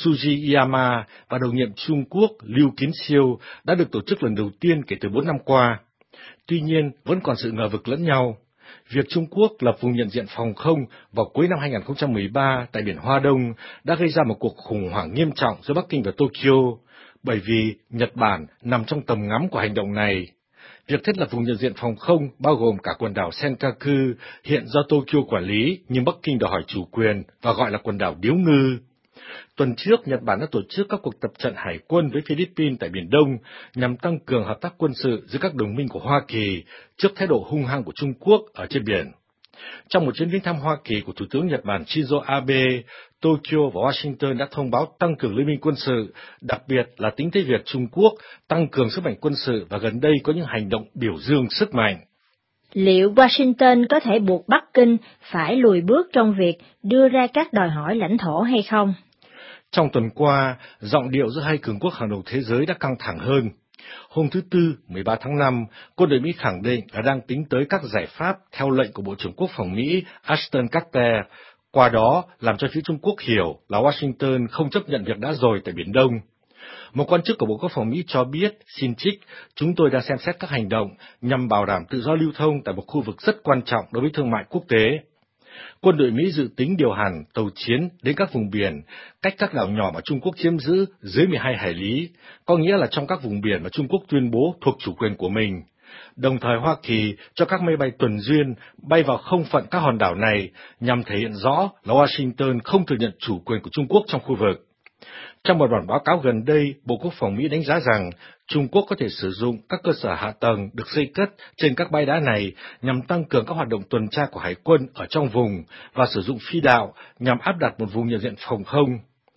Sugiyama và đồng nhiệm Trung Quốc Lưu Kiến Siêu đã được tổ chức lần đầu tiên kể từ 4 năm qua. Tuy nhiên, vẫn còn sự ngờ vực lẫn nhau. Việc Trung Quốc lập vùng nhận diện phòng không vào cuối năm 2013 tại biển Hoa Đông đã gây ra một cuộc khủng hoảng nghiêm trọng giữa Bắc Kinh và Tokyo, bởi vì Nhật Bản nằm trong tầm ngắm của hành động này. Việc thiết lập vùng nhận diện phòng không bao gồm cả quần đảo Senkaku hiện do Tokyo quản lý, nhưng Bắc Kinh đòi hỏi chủ quyền và gọi là quần đảo Điếu Ngư. Tuần trước, Nhật Bản đã tổ chức các cuộc tập trận hải quân với Philippines tại Biển Đông nhằm tăng cường hợp tác quân sự giữa các đồng minh của Hoa Kỳ trước thái độ hung hăng của Trung Quốc ở trên biển. Trong một chuyến viếng thăm Hoa Kỳ của Thủ tướng Nhật Bản Shinzo Abe, Tokyo và Washington đã thông báo tăng cường liên minh quân sự, đặc biệt là tính tới việc Trung Quốc tăng cường sức mạnh quân sự và gần đây có những hành động biểu dương sức mạnh. Liệu Washington có thể buộc Bắc Kinh phải lùi bước trong việc đưa ra các đòi hỏi lãnh thổ hay không? Trong tuần qua, giọng điệu giữa hai cường quốc hàng đầu thế giới đã căng thẳng hơn. Hôm thứ Tư, 13 tháng 5, quân đội Mỹ khẳng định là đang tính tới các giải pháp theo lệnh của Bộ trưởng Quốc phòng Mỹ Ashton Carter, qua đó làm cho phía Trung Quốc hiểu là Washington không chấp nhận việc đã rồi tại Biển Đông. Một quan chức của Bộ Quốc phòng Mỹ cho biết, xin trích, chúng tôi đang xem xét các hành động nhằm bảo đảm tự do lưu thông tại một khu vực rất quan trọng đối với thương mại quốc tế. Quân đội Mỹ dự tính điều hành tàu chiến đến các vùng biển cách các đảo nhỏ mà Trung Quốc chiếm giữ dưới 12 hải lý, có nghĩa là trong các vùng biển mà Trung Quốc tuyên bố thuộc chủ quyền của mình. Đồng thời Hoa Kỳ cho các máy bay tuần duyên bay vào không phận các hòn đảo này nhằm thể hiện rõ là Washington không thừa nhận chủ quyền của Trung Quốc trong khu vực. Trong một bản báo cáo gần đây, Bộ Quốc phòng Mỹ đánh giá rằng Trung Quốc có thể sử dụng các cơ sở hạ tầng được xây cất trên các bãi đá này nhằm tăng cường các hoạt động tuần tra của hải quân ở trong vùng và sử dụng phi đạo nhằm áp đặt một vùng nhận diện phòng không.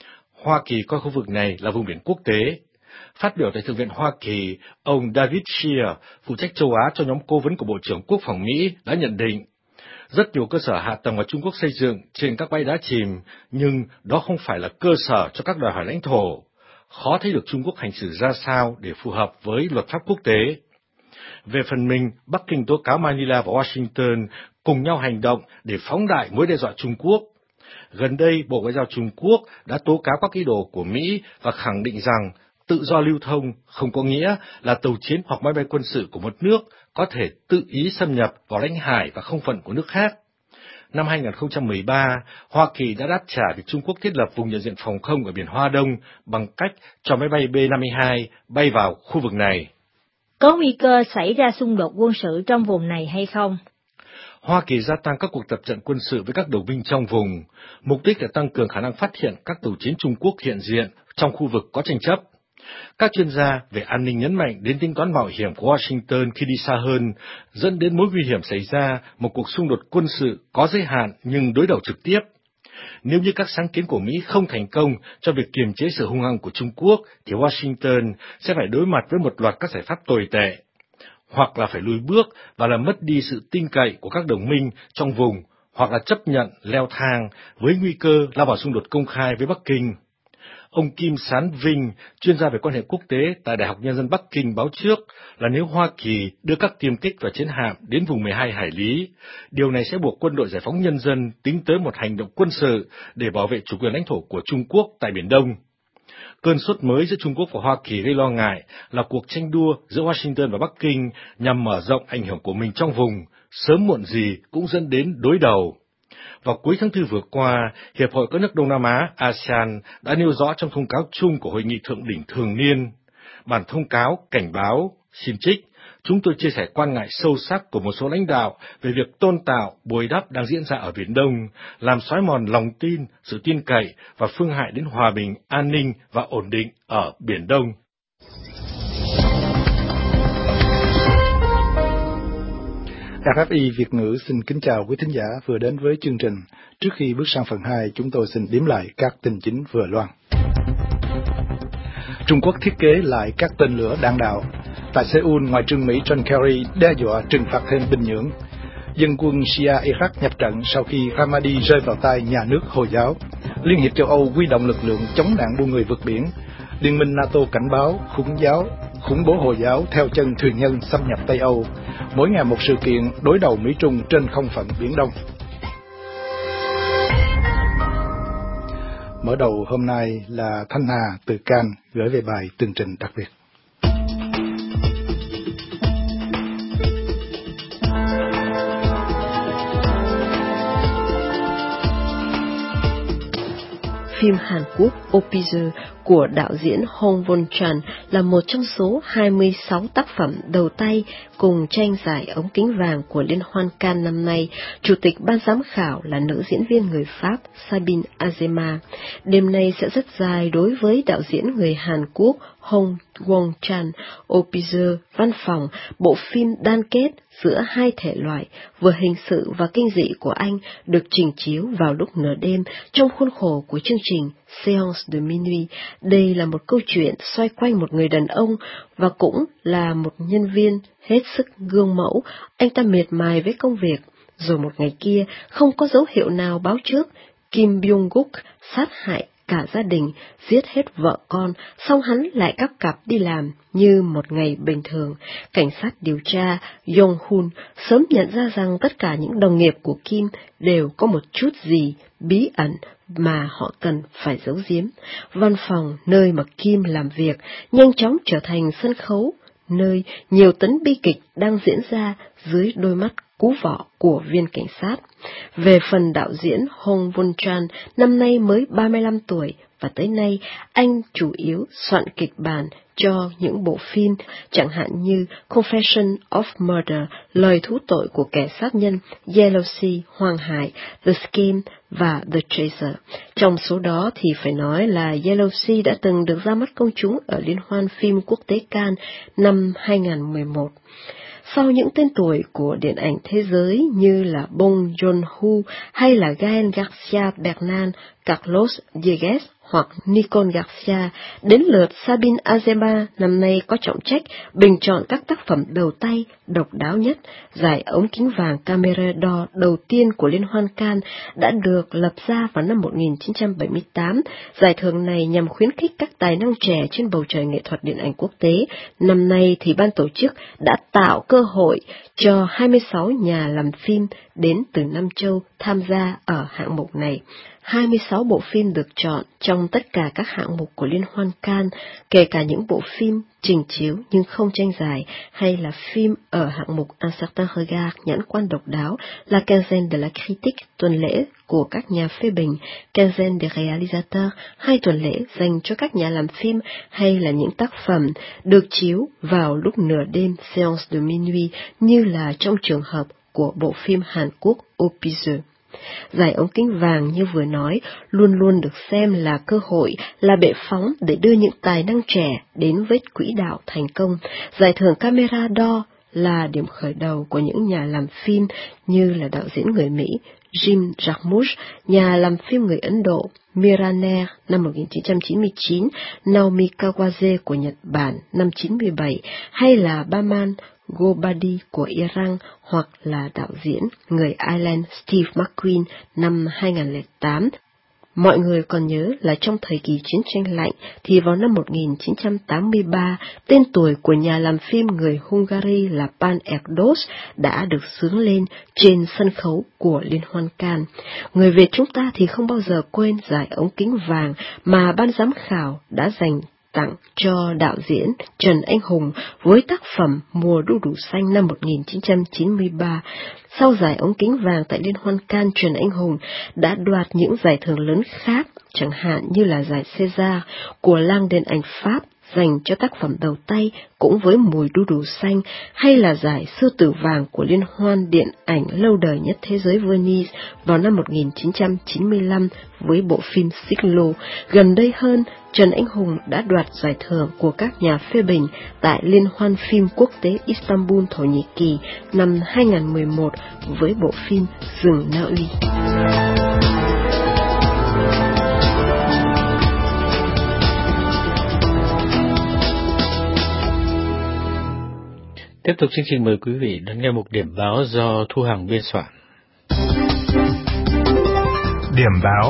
Hoa Kỳ coi khu vực này là vùng biển quốc tế. Phát biểu tại Thượng viện Hoa Kỳ, ông David Scheer, phụ trách châu Á cho nhóm cố vấn của Bộ trưởng Quốc phòng Mỹ, đã nhận định rất nhiều cơ sở hạ tầng mà Trung Quốc xây dựng trên các bãi đá chìm, nhưng đó không phải là cơ sở cho các đòi hỏi lãnh thổ. Khó thấy được Trung Quốc hành xử ra sao để phù hợp với luật pháp quốc tế. Về phần mình, Bắc Kinh tố cáo Manila và Washington cùng nhau hành động để phóng đại mối đe dọa Trung Quốc. Gần đây, Bộ Ngoại giao Trung Quốc đã tố cáo các ý đồ của Mỹ và khẳng định rằng tự do lưu thông không có nghĩa là tàu chiến hoặc máy bay quân sự của một nước có thể tự ý xâm nhập vào lãnh hải và không phận của nước khác. Năm 2013, Hoa Kỳ đã đáp trả việc Trung Quốc thiết lập vùng nhận diện phòng không ở biển Hoa Đông bằng cách cho máy bay B-52 bay vào khu vực này. Có nguy cơ xảy ra xung đột quân sự trong vùng này hay không? Hoa Kỳ gia tăng các cuộc tập trận quân sự với các đồng minh trong vùng, mục đích là tăng cường khả năng phát hiện các tàu chiến Trung Quốc hiện diện trong khu vực có tranh chấp. Các chuyên gia về an ninh nhấn mạnh đến tính toán mạo hiểm của Washington khi đi xa hơn, dẫn đến mối nguy hiểm xảy ra một cuộc xung đột quân sự có giới hạn nhưng đối đầu trực tiếp. Nếu như các sáng kiến của Mỹ không thành công cho việc kiềm chế sự hung hăng của Trung Quốc, thì Washington sẽ phải đối mặt với một loạt các giải pháp tồi tệ, hoặc là phải lùi bước và làm mất đi sự tin cậy của các đồng minh trong vùng, hoặc là chấp nhận leo thang với nguy cơ lao vào xung đột công khai với Bắc Kinh. Ông Kim Sán Vinh, chuyên gia về quan hệ quốc tế tại Đại học Nhân dân Bắc Kinh báo trước là nếu Hoa Kỳ đưa các tiêm kích và chiến hạm đến vùng 12 hải lý, điều này sẽ buộc quân đội giải phóng nhân dân tính tới một hành động quân sự để bảo vệ chủ quyền lãnh thổ của Trung Quốc tại Biển Đông. Cơn sốt mới giữa Trung Quốc và Hoa Kỳ gây lo ngại là cuộc tranh đua giữa Washington và Bắc Kinh nhằm mở rộng ảnh hưởng của mình trong vùng, sớm muộn gì cũng dẫn đến đối đầu. Vào cuối tháng 4 vừa qua, Hiệp hội các nước Đông Nam Á ASEAN đã nêu rõ trong thông cáo chung của Hội nghị Thượng đỉnh thường niên. Bản thông cáo cảnh báo, xin trích, chúng tôi chia sẻ quan ngại sâu sắc của một số lãnh đạo về việc tôn tạo, bồi đắp đang diễn ra ở Biển Đông, làm xói mòn lòng tin, sự tin cậy và phương hại đến hòa bình, an ninh và ổn định ở Biển Đông. RFI Việt ngữ xin kính chào quý thính giả vừa đến với chương trình. Trước khi bước sang phần 2, chúng tôi xin điểm lại các tin chính vừa loan. Trung Quốc thiết kế lại các tên lửa đạn đạo. Tại Seoul, Ngoại trưởng Mỹ John Kerry đe dọa trừng phạt thêm Bình Nhưỡng. Dân quân Shia Iraq nhập trận sau khi Ramadi rơi vào tay nhà nước Hồi giáo. Liên hiệp châu Âu huy động lực lượng chống nạn buôn người vượt biển. Liên minh NATO cảnh báo khủng bố Hồi giáo theo chân thuyền nhân xâm nhập Tây Âu. Mỗi ngày một sự kiện đối đầu Mỹ-Trung trên không phận Biển Đông. Mở đầu hôm nay là Thanh Hà từ Cannes gửi về bài tường trình đặc biệt. Phim Hàn Quốc Opizer của đạo diễn Hong Won-chan là một trong số 26 tác phẩm đầu tay cùng tranh giải ống kính vàng của Liên hoan Cannes năm nay. Chủ tịch ban giám khảo là nữ diễn viên người Pháp Sabine Azema. Đêm nay sẽ rất dài đối với đạo diễn người Hàn Quốc Hong Won-chan. Opizer, Văn phòng, bộ phim đan kết giữa hai thể loại, vừa hình sự và kinh dị của anh, được trình chiếu vào lúc nửa đêm trong khuôn khổ của chương trình Séance de Minuit. Đây là một câu chuyện xoay quanh một người đàn ông và cũng là một nhân viên hết sức gương mẫu. Anh ta miệt mài với công việc, rồi một ngày kia không có dấu hiệu nào báo trước, Kim Byung-guk sát hại cả gia đình, giết hết vợ con, xong hắn lại cắp cặp đi làm như một ngày bình thường. Cảnh sát điều tra Yong-hun sớm nhận ra rằng tất cả những đồng nghiệp của Kim đều có một chút gì bí ẩn mà họ cần phải giấu giếm. Văn phòng nơi mà Kim làm việc nhanh chóng trở thành sân khấu, nơi nhiều tấn bi kịch đang diễn ra dưới đôi mắt cú vọ của viên cảnh sát. Về phần đạo diễn Hong Won-chan, năm nay mới 35 tuổi và tới nay anh chủ yếu soạn kịch bản cho những bộ phim chẳng hạn như Confession of Murder, lời thú tội của kẻ sát nhân, Yellow Sea, Hoàng Hải, The Scheme và The Chaser. Trong số đó thì phải nói là Yellow Sea đã từng được ra mắt công chúng ở Liên hoan phim quốc tế Cannes năm 2011. Sau những tên tuổi của điện ảnh thế giới như là Bong Joon-ho hay là Gael Garcia Bernal, Carlos Dieguez hoặc Nicole Garcia, đến lượt Sabine Azema năm nay có trọng trách bình chọn các tác phẩm đầu tay độc đáo nhất. Giải ống kính vàng Camera d'Or đầu tiên của Liên hoan Cannes đã được lập ra vào năm 1978. Giải thưởng này nhằm khuyến khích các tài năng trẻ trên bầu trời nghệ thuật điện ảnh quốc tế. Năm nay thì ban tổ chức đã tạo cơ hội cho 26 nhà làm phim đến từ Nam Châu tham gia ở hạng mục này. 26 bộ phim được chọn trong tất cả các hạng mục của Liên hoan Cannes, kể cả những bộ phim trình chiếu nhưng không tranh giải, hay là phim ở hạng mục Un certain regard, nhãn quan độc đáo, La quinzaine de la critique, tuần lễ của các nhà phê bình, Quinzaine des réalisateurs, 2 tuần lễ dành cho các nhà làm phim, hay là những tác phẩm được chiếu vào lúc nửa đêm, Séance de Minuit, như là trong trường hợp của bộ phim Hàn Quốc Opizer. Giải ống kính vàng như vừa nói luôn luôn được xem là cơ hội, là bệ phóng để đưa những tài năng trẻ đến với quỹ đạo thành công. Giải thưởng Camera d'Or là điểm khởi đầu của những nhà làm phim như là đạo diễn người Mỹ Jim Jarmusch, nhà làm phim người Ấn Độ Mira Nair năm 1999, Naomi Kawase của Nhật Bản năm 97, hay là Baman Gobadi của Iran, hoặc là đạo diễn người Ireland Steve McQueen năm 2008. Mọi người còn nhớ là trong thời kỳ chiến tranh lạnh thì vào năm 1983, tên tuổi của nhà làm phim người Hungary là Pan Erdos đã được xướng lên trên sân khấu của Liên hoan Cannes. Người Việt chúng ta thì không bao giờ quên giải ống kính vàng mà ban giám khảo đã dành tặng cho đạo diễn Trần Anh Hùng với tác phẩm Mùa đu đủ xanh năm 1993. Sau giải ống kính vàng tại Liên hoan Cannes, Trần Anh Hùng đã đoạt những giải thưởng lớn khác, chẳng hạn như là giải César của Làng điện ảnh Pháp, dành cho tác phẩm đầu tay cũng với mùi đu đủ xanh, hay là giải Sư tử vàng của Liên hoan điện ảnh lâu đời nhất thế giới Venice vào năm 1995 với bộ phim Xích Lô. Gần đây hơn, Trần Anh Hùng đã đoạt giải thưởng của các nhà phê bình tại Liên hoan phim quốc tế Istanbul, Thổ Nhĩ Kỳ năm 2011 với bộ phim Rừng Na Uy. Tiếp tục chương trình, mời quý vị đón nghe một điểm báo do Thu Hằng biên soạn. Điểm báo.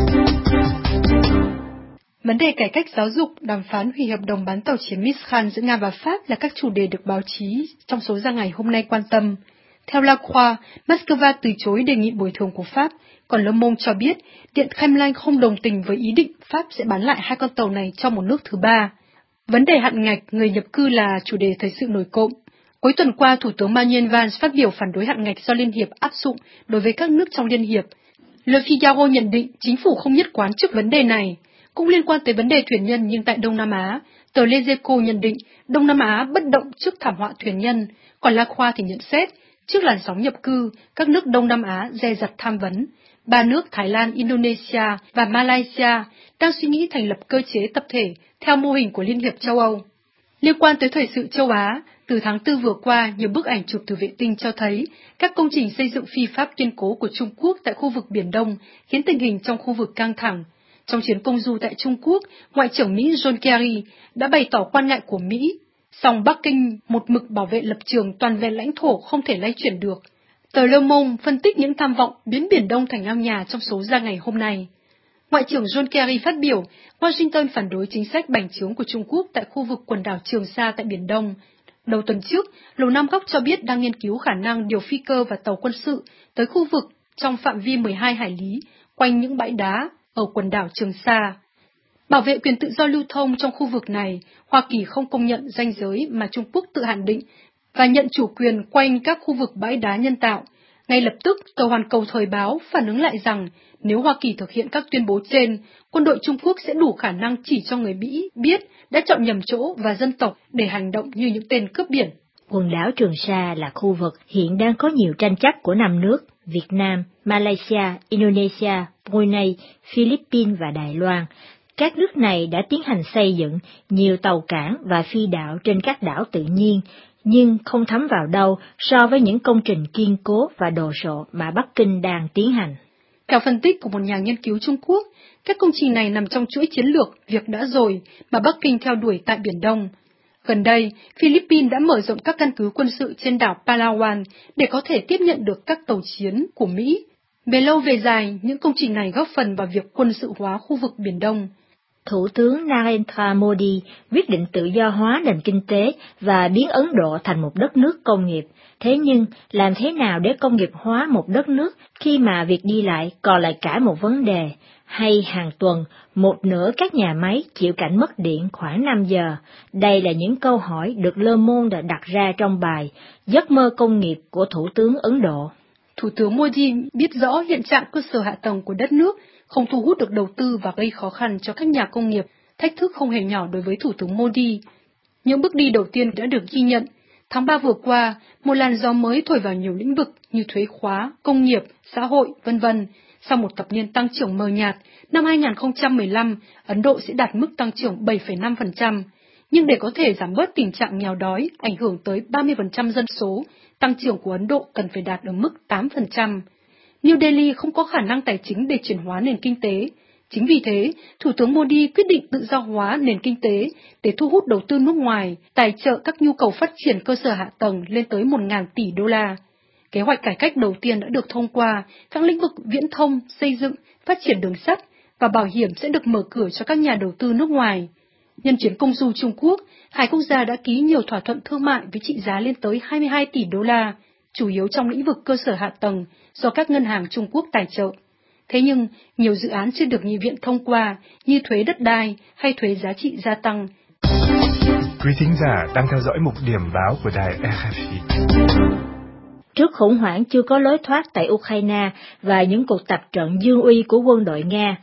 Vấn đề cải cách giáo dục, đàm phán hủy hợp đồng bán tàu chiến Mistral giữa Nga và Pháp là các chủ đề được báo chí trong số ra ngày hôm nay quan tâm. Theo La Croix, Moscow từ chối đề nghị bồi thường của Pháp, còn Le Monde cho biết Điện Kremlin không đồng tình với ý định Pháp sẽ bán lại hai con tàu này cho một nước thứ ba. Vấn đề hạn ngạch người nhập cư là chủ đề thời sự nổi cộm. Cuối tuần qua, Thủ tướng Manuel Valls phát biểu phản đối hạn ngạch do Liên Hiệp áp dụng đối với các nước trong Liên Hiệp. Le Figaro nhận định chính phủ không nhất quán trước vấn đề này. Cũng liên quan tới vấn đề thuyền nhân nhưng tại Đông Nam Á, tờ Les Echos nhận định Đông Nam Á bất động trước thảm họa thuyền nhân, còn La Croix thì nhận xét trước làn sóng nhập cư, các nước Đông Nam Á dè dặt tham vấn. Ba nước Thái Lan, Indonesia và Malaysia đang suy nghĩ thành lập cơ chế tập thể theo mô hình của Liên hiệp châu Âu. Liên quan tới thời sự châu Á, từ tháng 4 vừa qua, nhiều bức ảnh chụp từ vệ tinh cho thấy các công trình xây dựng phi pháp kiên cố của Trung Quốc tại khu vực Biển Đông khiến tình hình trong khu vực căng thẳng. Trong chuyến công du tại Trung Quốc, Ngoại trưởng Mỹ John Kerry đã bày tỏ quan ngại của Mỹ, song Bắc Kinh một mực bảo vệ lập trường toàn vẹn lãnh thổ không thể lay chuyển được. Tờ Le Monde phân tích những tham vọng biến Biển Đông thành ao nhà trong số ra ngày hôm nay. Ngoại trưởng John Kerry phát biểu, Washington phản đối chính sách bành trướng của Trung Quốc tại khu vực quần đảo Trường Sa tại Biển Đông. Đầu tuần trước, Lầu Năm Góc cho biết đang nghiên cứu khả năng điều phi cơ và tàu quân sự tới khu vực trong phạm vi 12 hải lý quanh những bãi đá ở quần đảo Trường Sa. Bảo vệ quyền tự do lưu thông trong khu vực này, Hoa Kỳ không công nhận ranh giới mà Trung Quốc tự hạn định và nhận chủ quyền quanh các khu vực bãi đá nhân tạo. Ngay lập tức, tờ Hoàn Cầu Thời báo phản ứng lại rằng nếu Hoa Kỳ thực hiện các tuyên bố trên, quân đội Trung Quốc sẽ đủ khả năng chỉ cho người Mỹ biết đã chọn nhầm chỗ và dân tộc để hành động như những tên cướp biển. Quần đảo Trường Sa là khu vực hiện đang có nhiều tranh chấp của 5 nước Việt Nam, Malaysia, Indonesia, Brunei, Philippines và Đài Loan. Các nước này đã tiến hành xây dựng nhiều tàu cảng và phi đạo trên các đảo tự nhiên, nhưng không thấm vào đâu so với những công trình kiên cố và đồ sộ mà Bắc Kinh đang tiến hành. Theo phân tích của một nhà nghiên cứu Trung Quốc, các công trình này nằm trong chuỗi chiến lược việc đã rồi mà Bắc Kinh theo đuổi tại Biển Đông. Gần đây, Philippines đã mở rộng các căn cứ quân sự trên đảo Palawan để có thể tiếp nhận được các tàu chiến của Mỹ. Về lâu về dài, những công trình này góp phần vào việc quân sự hóa khu vực Biển Đông. Thủ tướng Narendra Modi quyết định tự do hóa nền kinh tế và biến Ấn Độ thành một đất nước công nghiệp. Thế nhưng, làm thế nào để công nghiệp hóa một đất nước khi mà việc đi lại còn lại cả một vấn đề? Hay hàng tuần, một nửa các nhà máy chịu cảnh mất điện khoảng 5 giờ? Đây là những câu hỏi được Le Monde đặt ra trong bài Giấc mơ công nghiệp của Thủ tướng Ấn Độ. Thủ tướng Modi biết rõ hiện trạng cơ sở hạ tầng của đất nước không thu hút được đầu tư và gây khó khăn cho các nhà công nghiệp, thách thức không hề nhỏ đối với Thủ tướng Modi. Những bước đi đầu tiên đã được ghi nhận. Tháng 3 vừa qua, một làn gió mới thổi vào nhiều lĩnh vực như thuế khóa, công nghiệp, xã hội, v.v. Sau một thập niên tăng trưởng mờ nhạt, năm 2015, Ấn Độ sẽ đạt mức tăng trưởng 7,5%. Nhưng để có thể giảm bớt tình trạng nghèo đói, ảnh hưởng tới 30% dân số, tăng trưởng của Ấn Độ cần phải đạt ở mức 8%. New Delhi không có khả năng tài chính để chuyển hóa nền kinh tế. Chính vì thế, Thủ tướng Modi quyết định tự do hóa nền kinh tế để thu hút đầu tư nước ngoài, tài trợ các nhu cầu phát triển cơ sở hạ tầng lên tới 1.000 tỷ đô la. Kế hoạch cải cách đầu tiên đã được thông qua, các lĩnh vực viễn thông, xây dựng, phát triển đường sắt và bảo hiểm sẽ được mở cửa cho các nhà đầu tư nước ngoài. Nhân chuyến công du Trung Quốc, hai quốc gia đã ký nhiều thỏa thuận thương mại với trị giá lên tới 22 tỷ đô la, chủ yếu trong lĩnh vực cơ sở hạ tầng do các ngân hàng Trung Quốc tài trợ. Thế nhưng, nhiều dự án chưa được nghị viện thông qua như thuế đất đai hay thuế giá trị gia tăng. Quý thính giả đang theo dõi mục điểm báo của đài RFI. Trước khủng hoảng chưa có lối thoát tại Ukraine và những cuộc tập trận dương uy của quân đội Nga,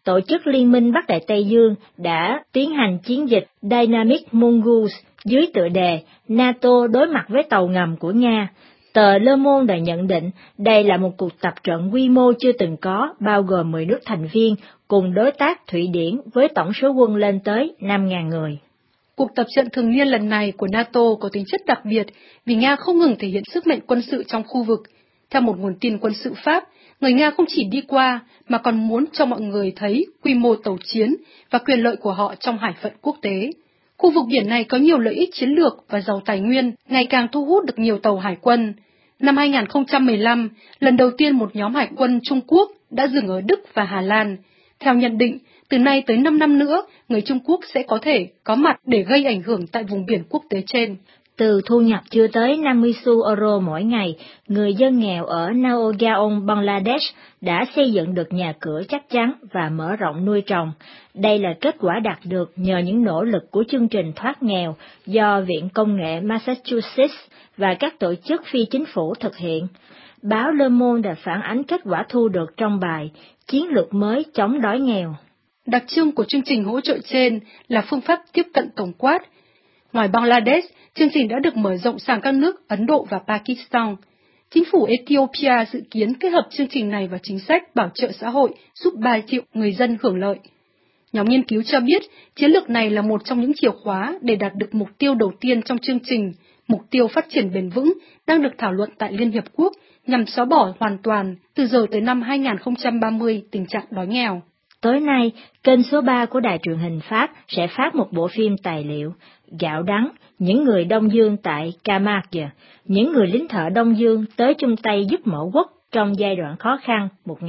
tổ chức Liên minh Bắc Đại Tây Dương đã tiến hành chiến dịch Dynamic Mongoose dưới tựa đề NATO đối mặt với tàu ngầm của Nga. Tờ Le Monde đã nhận định đây là một cuộc tập trận quy mô chưa từng có, bao gồm 10 nước thành viên cùng đối tác Thụy Điển với tổng số quân lên tới 5.000 người. Cuộc tập trận thường niên lần này của NATO có tính chất đặc biệt vì Nga không ngừng thể hiện sức mạnh quân sự trong khu vực. Theo một nguồn tin quân sự Pháp, người Nga không chỉ đi qua mà còn muốn cho mọi người thấy quy mô tàu chiến và quyền lợi của họ trong hải phận quốc tế. Khu vực biển này có nhiều lợi ích chiến lược và giàu tài nguyên, ngày càng thu hút được nhiều tàu hải quân. Năm 2015, lần đầu tiên một nhóm hải quân Trung Quốc đã dừng ở Đức và Hà Lan. Theo nhận định, từ nay tới 5 năm nữa, người Trung Quốc sẽ có thể có mặt để gây ảnh hưởng tại vùng biển quốc tế trên. Từ thu nhập chưa tới 50 xu euro mỗi ngày, người dân nghèo ở Naogaon, Bangladesh đã xây dựng được nhà cửa chắc chắn và mở rộng nuôi trồng. Đây là kết quả đạt được nhờ những nỗ lực của chương trình thoát nghèo do Viện Công nghệ Massachusetts và các tổ chức phi chính phủ thực hiện. Báo Le Monde đã phản ánh kết quả thu được trong bài Chiến lược mới chống đói nghèo. Đặc trưng của chương trình hỗ trợ trên là phương pháp tiếp cận tổng quát. Ngoài Bangladesh, chương trình đã được mở rộng sang các nước Ấn Độ và Pakistan. Chính phủ Ethiopia dự kiến kết hợp chương trình này vào chính sách bảo trợ xã hội giúp 3 triệu người dân hưởng lợi. Nhóm nghiên cứu cho biết, chiến lược này là một trong những chìa khóa để đạt được mục tiêu đầu tiên trong chương trình, mục tiêu phát triển bền vững, đang được thảo luận tại Liên Hiệp Quốc nhằm xóa bỏ hoàn toàn từ giờ tới năm 2030 tình trạng đói nghèo. Tối nay, kênh số 3 của Đài truyền hình Pháp sẽ phát một bộ phim tài liệu Gạo đắng, những người Đông Dương tại Camargue, những người lính thợ Đông Dương tới chung tay giúp mẫu quốc trong giai đoạn khó khăn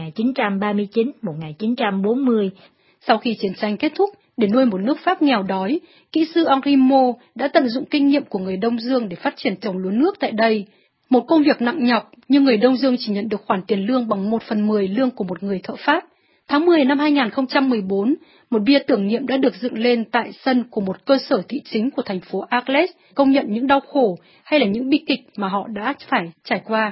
1939-1940. Sau khi chiến tranh kết thúc, để nuôi một nước Pháp nghèo đói, kỹ sư Henri Mo đã tận dụng kinh nghiệm của người Đông Dương để phát triển trồng lúa nước tại đây. Một công việc nặng nhọc, nhưng người Đông Dương chỉ nhận được khoản tiền lương bằng 1/10 lương của một người thợ Pháp. Tháng 10 năm 2014, một bia tưởng niệm đã được dựng lên tại sân của một cơ sở thị chính của thành phố Arles, công nhận những đau khổ hay là những bi kịch mà họ đã phải trải qua.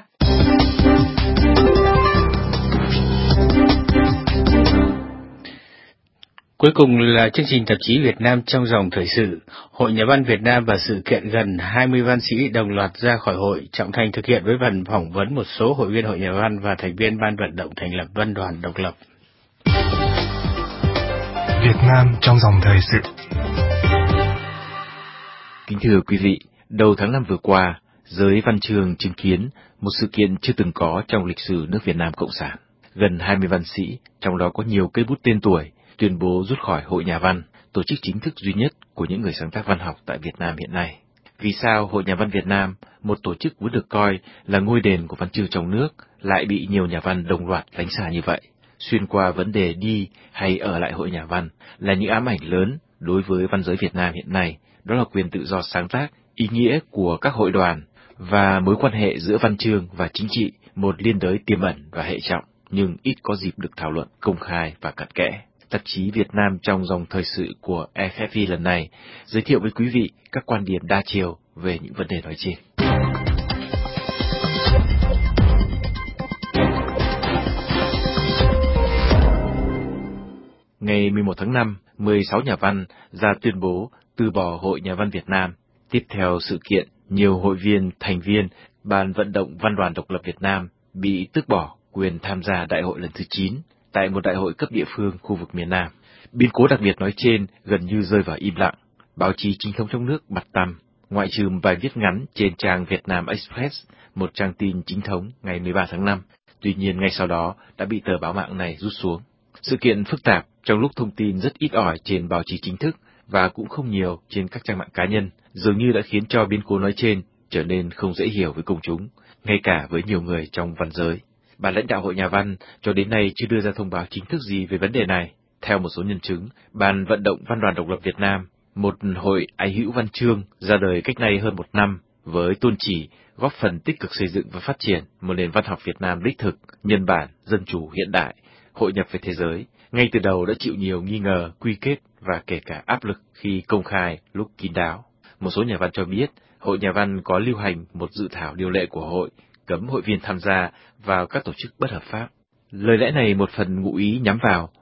Cuối cùng là chương trình tạp chí Việt Nam trong dòng thời sự. Hội Nhà văn Việt Nam và sự kiện gần 20 văn sĩ đồng loạt ra khỏi hội. Trọng Thành thực hiện với phần phỏng vấn một số hội viên Hội Nhà văn và thành viên ban vận động thành lập Văn đoàn độc lập. Việt Nam trong dòng thời sự. Kính thưa quý vị, đầu tháng 5 vừa qua, giới văn trường chứng kiến một sự kiện chưa từng có trong lịch sử nước Việt Nam Cộng sản. Gần 20 văn sĩ, trong đó có nhiều cây bút tên tuổi, tuyên bố rút khỏi Hội Nhà văn, tổ chức chính thức duy nhất của những người sáng tác văn học tại Việt Nam hiện nay. Vì sao Hội Nhà văn Việt Nam, một tổ chức vốn được coi là ngôi đền của văn chương trong nước, lại bị nhiều nhà văn đồng loạt lánh xa như vậy? Xuyên qua vấn đề đi hay ở lại Hội Nhà văn là những ám ảnh lớn đối với văn giới Việt Nam hiện nay, đó là quyền tự do sáng tác, ý nghĩa của các hội đoàn và mối quan hệ giữa văn chương và chính trị, một liên đới tiềm ẩn và hệ trọng, nhưng ít có dịp được thảo luận công khai và cặn kẽ. Tạp chí Việt Nam trong dòng thời sự của FFV lần này giới thiệu với quý vị các quan điểm đa chiều về những vấn đề nói trên. Ngày 11 tháng 5, 16 nhà văn ra tuyên bố từ bỏ Hội Nhà văn Việt Nam. Tiếp theo sự kiện, nhiều hội viên, thành viên Ban vận động Văn đoàn độc lập Việt Nam bị tước bỏ quyền tham gia đại hội lần thứ 9 tại một đại hội cấp địa phương khu vực miền Nam. Biến cố đặc biệt nói trên gần như rơi vào im lặng. Báo chí chính thống trong nước bặt tăm, ngoại trừ bài viết ngắn trên trang Vietnam Express, một trang tin chính thống ngày 13 tháng 5. Tuy nhiên ngay sau đó đã bị tờ báo mạng này rút xuống. Sự kiện phức tạp trong lúc thông tin rất ít ỏi trên báo chí chính thức và cũng không nhiều trên các trang mạng cá nhân, dường như đã khiến cho biến cố nói trên trở nên không dễ hiểu với công chúng, ngay cả với nhiều người trong văn giới. Ban lãnh đạo Hội Nhà văn cho đến nay chưa đưa ra thông báo chính thức gì về vấn đề này. Theo một số nhân chứng, Ban vận động Văn đoàn độc lập Việt Nam, một hội ái hữu văn chương ra đời cách nay hơn 1 năm, với tôn chỉ góp phần tích cực xây dựng và phát triển một nền văn học Việt Nam đích thực, nhân bản, dân chủ hiện đại, hội nhập với thế giới, ngay từ đầu đã chịu nhiều nghi ngờ, quy kết và kể cả áp lực khi công khai lúc kín đáo. Một số nhà văn cho biết, Hội Nhà văn có lưu hành một dự thảo điều lệ của hội, cấm hội viên tham gia vào các tổ chức bất hợp pháp. Lời lẽ này một phần ngụ ý nhắm vào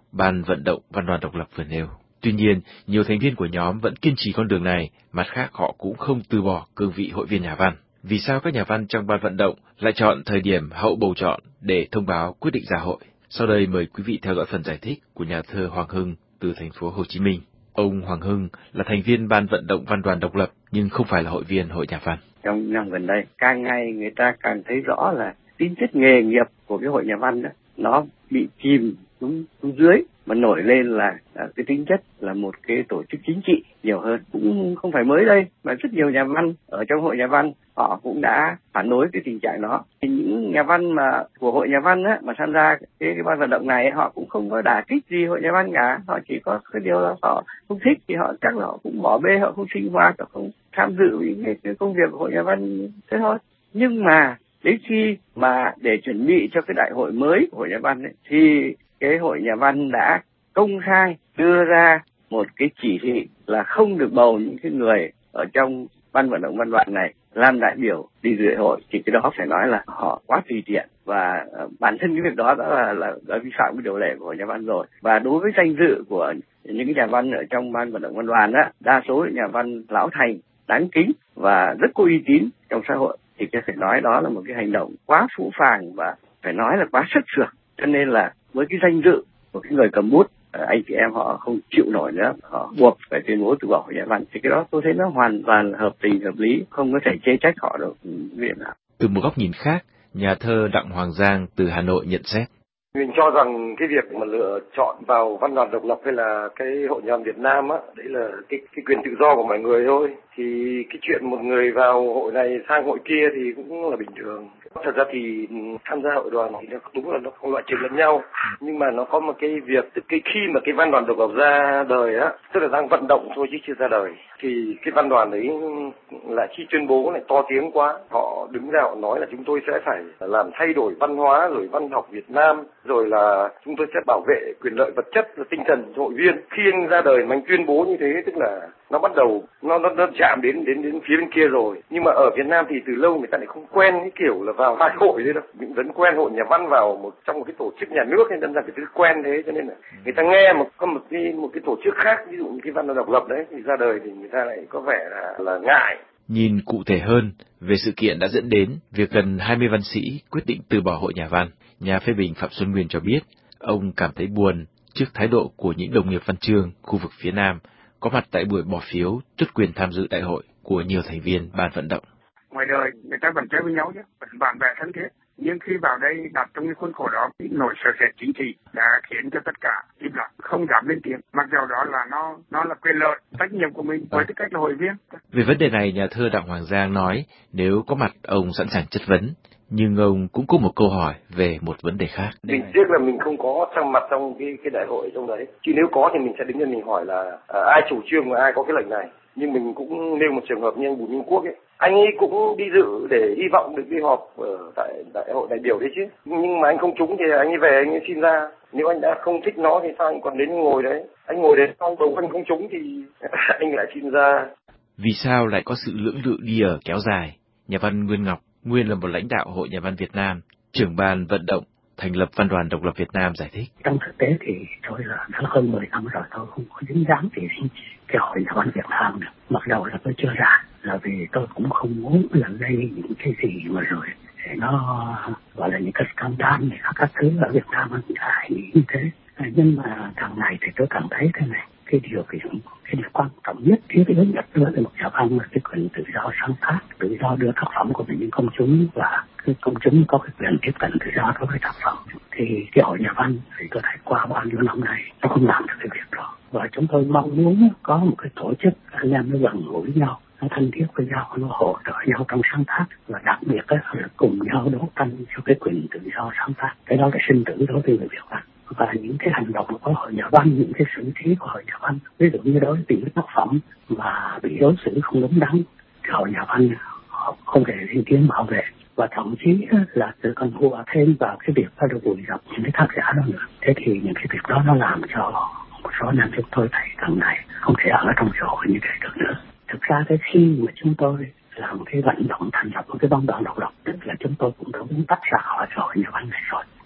Ban vận động Văn đoàn độc lập vừa nêu. Tuy nhiên, nhiều thành viên của nhóm vẫn kiên trì con đường này, mặt khác họ cũng không từ bỏ cương vị hội viên nhà văn. Vì sao các nhà văn trong ban vận động lại chọn thời điểm hậu bầu chọn để thông báo quyết định ra hội? Sau đây mời quý vị theo dõi phần giải thích của nhà thơ Hoàng Hưng từ thành phố Hồ Chí Minh. Ông Hoàng Hưng là thành viên ban vận động Văn đoàn độc lập nhưng không phải là hội viên hội nhà văn. Trong năm gần đây, càng ngày người ta càng thấy rõ là tính chất nghề nghiệp của cái hội nhà văn đó, nó bị chìm xuống dưới mà nổi lên là cái tính chất là một cái tổ chức chính trị nhiều hơn. Cũng không phải mới đây mà rất nhiều nhà văn ở trong hội nhà văn họ cũng đã phản đối cái tình trạng đó. Thì những nhà văn mà của hội nhà văn á mà tham gia cái ban vận động này họ cũng không có đả kích gì hội nhà văn cả, họ chỉ có cái điều là họ không thích thì họ chắc là họ cũng bỏ bê, họ không sinh hoạt, họ không tham dự những cái công việc của hội nhà văn thế thôi. Nhưng mà đến khi mà để chuẩn bị cho cái đại hội mới của hội nhà văn ấy, thì cái hội nhà văn đã công khai đưa ra một cái chỉ thị là không được bầu những cái người ở trong ban vận động văn đoàn này làm đại biểu đi dự hội. Thì cái đó phải nói là họ quá tùy tiện và bản thân cái việc đó đã vi phạm cái điều lệ của hội nhà văn rồi. Và đối với danh dự của những cái nhà văn ở trong ban vận động văn đoàn á, đa số là nhà văn lão thành, đáng kính và rất có uy tín trong xã hội, thì cái phải nói đó là một cái hành động quá phũ phàng và phải nói là quá sất sược. Cho nên là với cái danh dự của cái người cầm bút, anh chị em họ không chịu nổi nữa, họ buộc phải tuyên bố từ bỏ hội nhà văn. Thì cái đó tôi thấy nó hoàn toàn hợp tình hợp lý, không có thể chê trách họ được viện nào. Từ một góc nhìn khác, nhà thơ Đặng Hoàng Giang từ Hà Nội nhận xét. Mình cho rằng cái việc mà lựa chọn vào văn đoàn độc lập hay là cái hội nhà văn Việt Nam á, đấy là cái quyền tự do của mọi người thôi. Thì cái chuyện một người vào hội này sang hội kia thì cũng là bình thường. Thật ra thì tham gia hội đoàn thì nó đúng là nó không loại trừ lẫn nhau, nhưng mà nó có một cái việc khi mà cái văn đoàn độc lập ra đời á, tức là đang vận động thôi chứ chưa ra đời, thì cái văn đoàn đấy lại khi tuyên bố này to tiếng quá, họ đứng ra họ nói là chúng tôi sẽ phải làm thay đổi văn hóa rồi văn học Việt Nam, rồi là chúng tôi sẽ bảo vệ quyền lợi vật chất và tinh thần cho hội viên. Khi anh ra đời mà anh tuyên bố như thế, tức là nó bắt đầu nó chạm đến phía bên kia rồi. Nhưng mà ở Việt Nam thì từ lâu người ta lại không quen cái kiểu là vào đại hội đấy đâu, mình vẫn quen hội nhà văn vào trong một cái tổ chức nhà nước nên đâm ra cái thứ quen thế, cho nên là người ta nghe một cái tổ chức khác, ví dụ như cái văn đoàn độc lập đấy thì ra đời thì người ta lại có vẻ là ngại. Nhìn cụ thể hơn về sự kiện đã dẫn đến việc gần 20 văn sĩ quyết định từ bỏ hội nhà văn, nhà phê bình Phạm Xuân Nguyên cho biết ông cảm thấy buồn trước thái độ của những đồng nghiệp văn chương khu vực phía Nam có mặt tại buổi bỏ phiếu tước quyền tham dự đại hội của nhiều thành viên ban vận động. Ngoài đời người ta vẫn chơi với nhau chứ, vẫn bạn bè thân thiết. Nhưng khi vào đây đặt trong cái khuôn khổ đó, nỗi sợ sệt chính trị đã khiến cho tất cả im lặng, không dám lên tiếng. Mặc dù đó là nó là quyền lợi, trách nhiệm của mình với tư cách là hội viên. Về vấn đề này, nhà thơ Đặng Hoàng Giang nói nếu có mặt ông sẵn sàng chất vấn, nhưng ông cũng có một câu hỏi về một vấn đề khác. Mình tiếc là mình không có mặt trong cái đại hội trong đấy. Chứ nếu có thì mình sẽ đứng lên mình hỏi là ai chủ trương và ai có cái lệnh này. Nhưng mình cũng nêu một trường hợp như anh Bùi Minh Quốc ấy. Anh ấy cũng đi dự để hy vọng được đi họp ở tại đại hội đại biểu đấy chứ. Nhưng mà anh không trúng thì anh ấy về anh ấy xin ra. Nếu anh đã không thích nó thì sao anh còn đến ngồi đấy? Anh ngồi đấy xong bầu anh không trúng thì anh lại xin ra. Vì sao lại có sự lưỡng lự đi ở kéo dài? Nhà văn Nguyên Ngọc, nguyên là một lãnh đạo Hội Nhà văn Việt Nam, trưởng ban vận động thành lập Văn đoàn Độc lập Việt Nam giải thích. Trong thực tế thì tôi là đã hơn 10 năm rồi, tôi không có dính dáng gì cái Hội Nhà văn Việt Nam được. Mặc đầu là tôi chưa ra, là vì tôi cũng không muốn là gây những cái gì mà rồi nó gọi là những cái scandal này các thứ ở Việt Nam hay như thế. Nhưng mà càng ngày thì tôi cảm thấy thế này, cái điều quan trọng nhất, cái lớn nhất đối với một nhà văn là cái quyền tự do sáng tác, tự do đưa tác phẩm của mình đến công chúng và cái công chúng có cái quyền tiếp cận tự do đối với tác phẩm. Thì cái hội nhà văn thì tôi thấy qua bao nhiêu năm nay nó không làm được cái việc đó. Và chúng tôi mong muốn có một cái tổ chức anh em nó gần gũi với nhau, nó thân thiết với nhau, nó hỗ trợ nhau trong sáng tác và đặc biệt là cùng nhau đấu tranh cho cái quyền tự do sáng tác. Cái đó là sinh tử đối với người Việt Nam. Và những cái hành động của hội nhà văn, những cái xử trí của hội nhà văn, ví dụ như đối với những tác phẩm mà bị đối xử không đúng đắn, thì hội nhà văn họ không thể lên tiếng bảo vệ và thậm chí là tự còn hùa thêm vào cái việc phải được vùi dập những cái tác giả đó nữa. Thế thì những cái việc đó nó làm cho một số anh chúng tôi thấy thằng này không thể ở trong xã hội như thế được nữa. Thực ra cái khi mà chúng tôi làm cái vận động thành lập một cái văn đoàn độc lập, tức là chúng tôi cũng đã muốn tách ra khỏi hội nhà văn này rồi.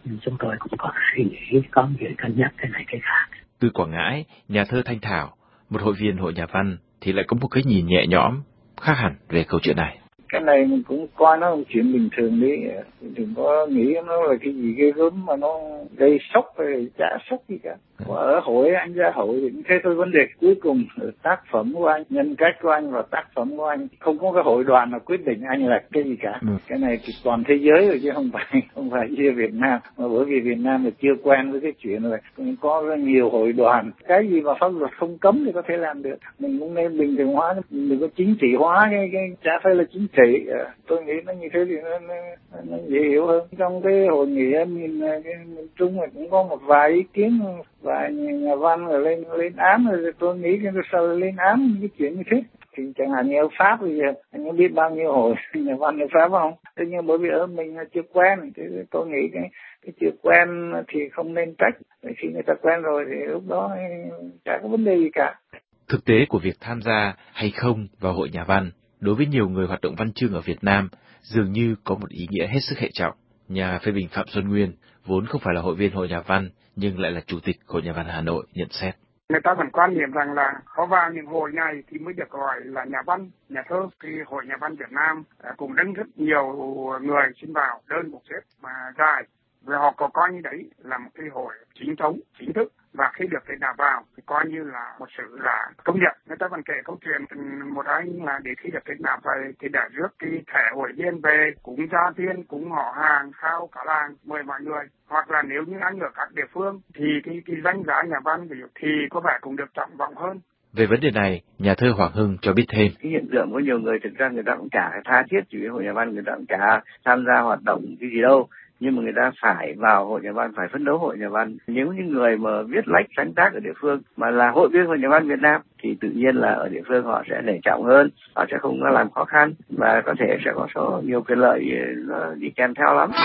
Nhưng chúng tôi cũng có suy nghĩ, có người cân nhắc cái này cái khác. Từ Quảng Ngãi, nhà thơ Thanh Thảo, một hội viên hội nhà văn, thì lại có một cái nhìn nhẹ nhõm, khác hẳn về câu chuyện này. Cái này mình cũng coi nó là chuyện bình thường đi, đừng có nghĩ nó là cái gì ghê gớm mà nó gây sốc hay chả sốc gì cả. Ở hội anh ra hội thì thế thôi, vấn đề cuối cùng tác phẩm của anh, nhân cách của anh và tác phẩm của anh, không có cái hội đoàn nào quyết định anh là cái gì cả. Cái này thì toàn thế giới rồi chứ không phải riêng Việt Nam, mà bởi vì Việt Nam là chưa quen với cái chuyện rồi, cũng có nhiều hội đoàn, cái gì mà pháp luật không cấm thì có thể làm được. Mình cũng nên bình thường hóa, đừng có chính trị hóa cái chả phải là chính trị. Tôi nghĩ nó như thế thì nó dễ hiểu hơn. Trong cái hội nghị miền Trung này cũng có một vài ý kiến, vài nhà văn rồi lên án, rồi tôi nghĩ cái sao lên án cái chuyện như thế. Thì chẳng hạn như ở Pháp bây giờ anh có biết bao nhiêu hội nhà văn ở Pháp không? Thế nhưng bởi vì ở mình chưa quen, thì tôi nghĩ cái chưa quen thì không nên trách. Khi người ta quen rồi thì lúc đó chả có vấn đề gì cả. Thực tế của việc tham gia hay không vào hội nhà văn đối với nhiều người hoạt động văn chương ở Việt Nam dường như có một ý nghĩa hết sức hệ trọng. Nhà phê bình Phạm Xuân Nguyên, vốn không phải là hội viên hội nhà văn nhưng lại là chủ tịch Hội Nhà văn Hà Nội, nhận xét. Người ta vẫn quan niệm rằng là có vào những hội này thì mới được gọi là nhà văn, nhà thơ. Thì Hội Nhà văn Việt Nam cũng rất nhiều người xin vào, đơn một xếp mà dài. Và họ có coi như đấy là một cái hội chính thống, chính thức. Và khi được cái nào vào thì coi như là một sự là công nhận. Người ta vẫn kể câu chuyện một anh là để khi được cái nào về thì đã rước cái thẻ hội viên về, cúng gia tiên, cúng họ hàng, khao cả làng, mời mọi người. Hoặc là nếu như anh ở các địa phương thì cái danh giá nhà văn thì có vẻ cũng được trọng vọng hơn. Về vấn đề này, nhà thơ Hoàng Hưng cho biết thêm. Cái hiện tượng có nhiều người thực ra người ta cũng chả tha thiết chỉ với hội nhà văn, người ta cũng chả tham gia hoạt động cái gì đâu. Nhưng mà người ta phải vào hội nhà văn, phải phấn đấu hội nhà văn. Nếu những người mà viết lách sáng tác ở địa phương mà là hội viên hội nhà văn Việt Nam thì tự nhiên là ở địa phương họ sẽ nể trọng hơn, họ sẽ không có làm khó khăn và có thể sẽ có số nhiều quyền lợi đi kèm theo lắm.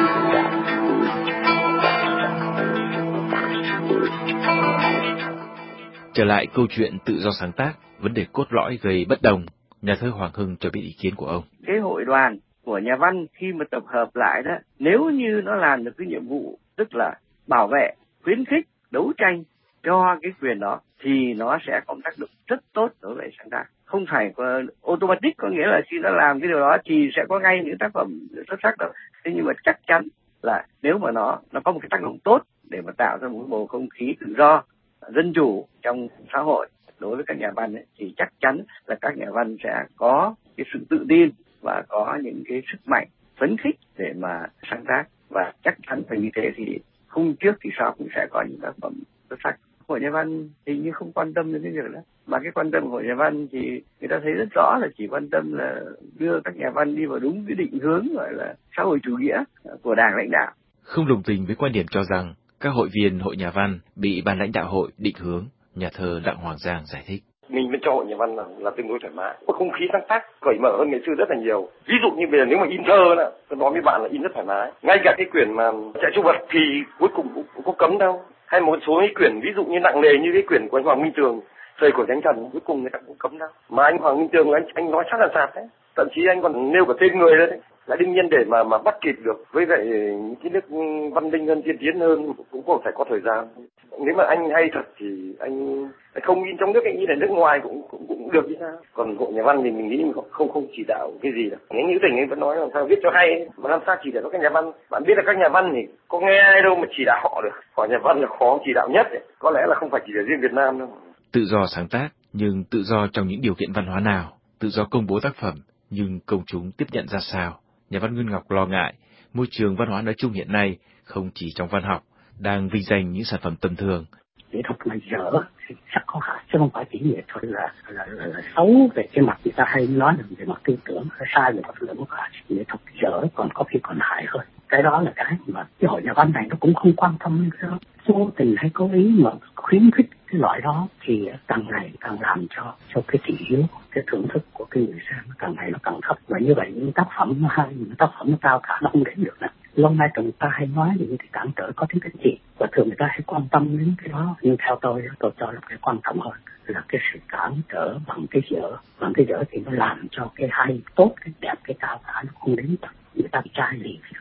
Trở lại câu chuyện tự do sáng tác, vấn đề cốt lõi gây bất đồng, nhà thơ Hoàng Hưng cho biết ý kiến của ông. Cái hội đoàn của nhà văn khi mà tập hợp lại đó, nếu như nó làm được cái nhiệm vụ tức là bảo vệ, khuyến khích, đấu tranh cho cái quyền đó thì nó sẽ có tác động rất tốt đối với sáng tác. Không phải automatic, có nghĩa là khi nó làm cái điều đó thì sẽ có ngay những tác phẩm xuất sắc đâu. Thế nhưng mà chắc chắn là nếu mà nó có một cái tác động tốt để mà tạo ra một bầu không khí tự do, dân chủ trong xã hội đối với các nhà văn ấy, thì chắc chắn là các nhà văn sẽ có cái sự tự tin và có những cái sức mạnh phấn khích để mà sáng tác, và chắc chắn phải như thế thì không trước thì sau cũng sẽ có những tác phẩm xuất sắc. Hội nhà văn hình như không quan tâm đến cái việc đó, mà cái quan tâm của hội nhà văn thì người ta thấy rất rõ là chỉ quan tâm là đưa các nhà văn đi vào đúng cái định hướng gọi là xã hội chủ nghĩa của Đảng lãnh đạo. Không đồng tình với quan điểm cho rằng các hội viên hội nhà văn bị ban lãnh đạo hội định hướng, nhà thơ Đặng Hoàng Giang giải thích. Mình bên cho hội nhà văn là tương đối thoải mái, có không khí sáng tác cởi mở hơn ngày xưa rất là nhiều. Ví dụ như bây giờ nếu mà in thơ đó, tôi nói với bạn là in rất thoải mái. Ngay cả cái quyển mà Chạy Trâu Vật thì cuối cùng cũng có cấm đâu. Hay một số cái quyển ví dụ như nặng nề như cái quyển của anh Hoàng Minh Tường, Thời của Thánh Thần, cuối cùng người ta cũng cấm đâu. Mà anh Hoàng Minh Tường anh nói chắc là sạt đấy, thậm chí anh còn nêu cả tên người lên đấy. Là đương nhiên để mà bắt kịp được với vậy những cái nước văn minh hơn, tiên tiến hơn cũng có phải có thời gian. Nếu mà anh hay thật thì anh không in trong nước, anh in ở nước ngoài cũng được chứ sao. Còn hội nhà văn thì mình nghĩ không chỉ đạo cái gì đâu. Những Hữu Tình ấy vẫn nói làm sao viết cho hay, mà làm sao chỉ đạo các nhà văn. Bạn biết là các nhà văn thì có nghe ai đâu mà chỉ đạo họ được. Hội nhà văn là khó chỉ đạo nhất ấy. Có lẽ là không phải chỉ ở riêng Việt Nam đâu. Tự do sáng tác, nhưng tự do trong những điều kiện văn hóa nào? Tự do công bố tác phẩm, nhưng công chúng tiếp nhận ra sao? Nhà văn Nguyên Ngọc lo ngại môi trường văn hóa nói chung hiện nay không chỉ trong văn học đang vinh danh những sản phẩm tầm thường. Nghệ thuật là dở thì chắc có hại, chứ không phải chỉ nghệ thuật là xấu về cái mặt người ta hay nói là về mặt tư tưởng, sai về mặt tư tưởng của nghệ thuật dở còn có khi còn hại hơn. Cái đó là cái mà cái hội nhà văn này nó cũng không quan tâm đến cái đó, vô tình hay cố ý mà khuyến khích cái loại đó thì càng ngày càng làm cho cái thị hiếu, cái thưởng thức của cái người xem càng ngày nó càng thấp. Và như vậy những tác phẩm nó hay, những tác phẩm nó cao cả nó không đến được nè. Lâu nay người ta hay nói những cái cản trở có tính cách gì, và thường người ta hay quan tâm đến cái đó. Nhưng theo tôi cho là cái quan trọng hơn là cái sự cản trở bằng cái dở thì nó làm cho cái hay, tốt, cái đẹp, cái cao cả nó không đến được. Người ta bị trai liền cái đó đi.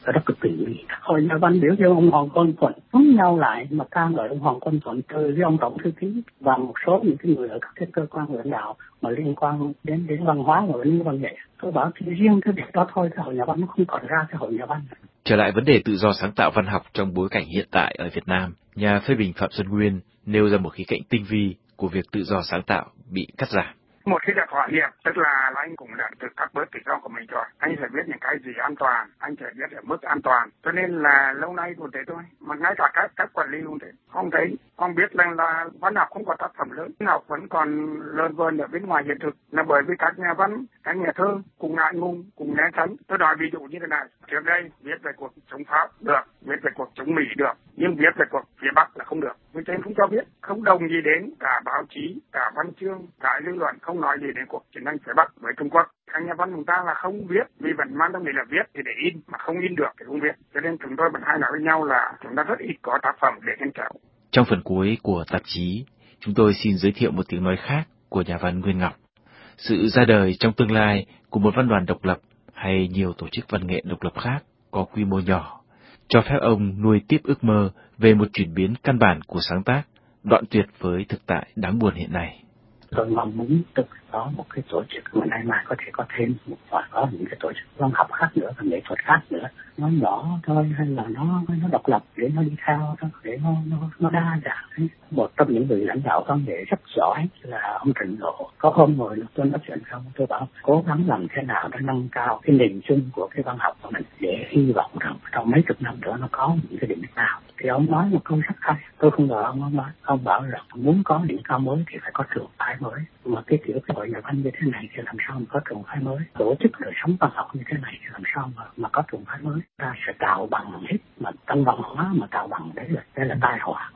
rất cực kỳ. Hội nhà văn biểu dương ông Hoàng Quân Thuận giống nhau lại mà ca ngợi ông Hoàng Quân Thuận từ với ông tổng thư ký và một số những cái người ở các cái cơ quan lãnh đạo mà liên quan đến văn hóa và đến văn nghệ. Tôi bảo thì riêng cái việc đó thôi, cái hội nhà văn nó không còn ra cái hội nhà văn. Trở lại vấn đề tự do sáng tạo văn học trong bối cảnh hiện tại ở Việt Nam, nhà phê bình Phạm Xuân Nguyên nêu ra một khía cạnh tinh vi của việc tự do sáng tạo bị cắt giảm. Một khi đã thỏa hiệp, tức là anh cũng đã tự cắt bớt tự do của mình rồi. Anh phải biết những cái gì an toàn, anh phải biết ở mức an toàn. Cho nên là lâu nay cũng thế thôi. Mà ngay cả các quản lý cũng thế. Không thấy, không biết là văn học không có tác phẩm lớn. Văn học vẫn còn lờn vờn ở bên ngoài hiện thực. Là bởi vì các nhà văn, các nhà thơ cùng ngại ngùng, cùng né tránh. Tôi nói ví dụ như thế này. Trước đây viết về cuộc chống Pháp được, viết về cuộc chống Mỹ được. Nhưng viết về cuộc phía Bắc là không được. Vì thế không cho biết, không đồng gì đến cả báo chí, cả văn chương, cả dư luận, không nói gì đến cuộc chiến tranh phía Bắc với Trung Quốc. Các nhà văn chúng ta là không viết, vì vẫn mang tâm lý là viết thì để in, mà không in được thì không viết. Cho nên chúng tôi vẫn hay nói với nhau là chúng ta rất ít có tác phẩm để khen trào. Trong phần cuối của tạp chí, chúng tôi xin giới thiệu một tiếng nói khác của nhà văn Nguyên Ngọc. Sự ra đời trong tương lai của một văn đoàn độc lập hay nhiều tổ chức văn nghệ độc lập khác có quy mô nhỏ, cho phép ông nuôi tiếp ước mơ về một chuyển biến căn bản của sáng tác, đoạn tuyệt với thực tại đáng buồn hiện nay. Tôi mong muốn tức có một cái tổ chức mà nay mai có thể có thêm và có những cái tổ chức văn học khác nữa và nghệ thuật khác nữa, nó nhỏ thôi hay là nó độc lập để nó đi theo đó, để nó đa dạng. Một trong những người lãnh đạo văn nghệ rất giỏi là ông Trịnh Độ. Có hôm ngồi tôi nói chuyện không, tôi bảo cố gắng làm thế nào để nâng cao cái nền chung của cái văn học của mình, để hy vọng rằng trong mấy chục năm nữa nó có những cái đỉnh cao. Thì ông nói một câu rất hay, tôi không ngờ ông nói, ông bảo rằng muốn có đỉnh cao mới thì phải có trường phái mới. Mà cái kiểu cái hội nhà văn như thế này thì làm sao mà có trường phái mới? Tổ chức đời sống văn học như thế này thì làm sao mà có trường phái mới? Ta sẽ tạo bằng hết, mà trong văn hóa mà tạo bằng đấy là tai họa.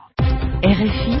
RFI,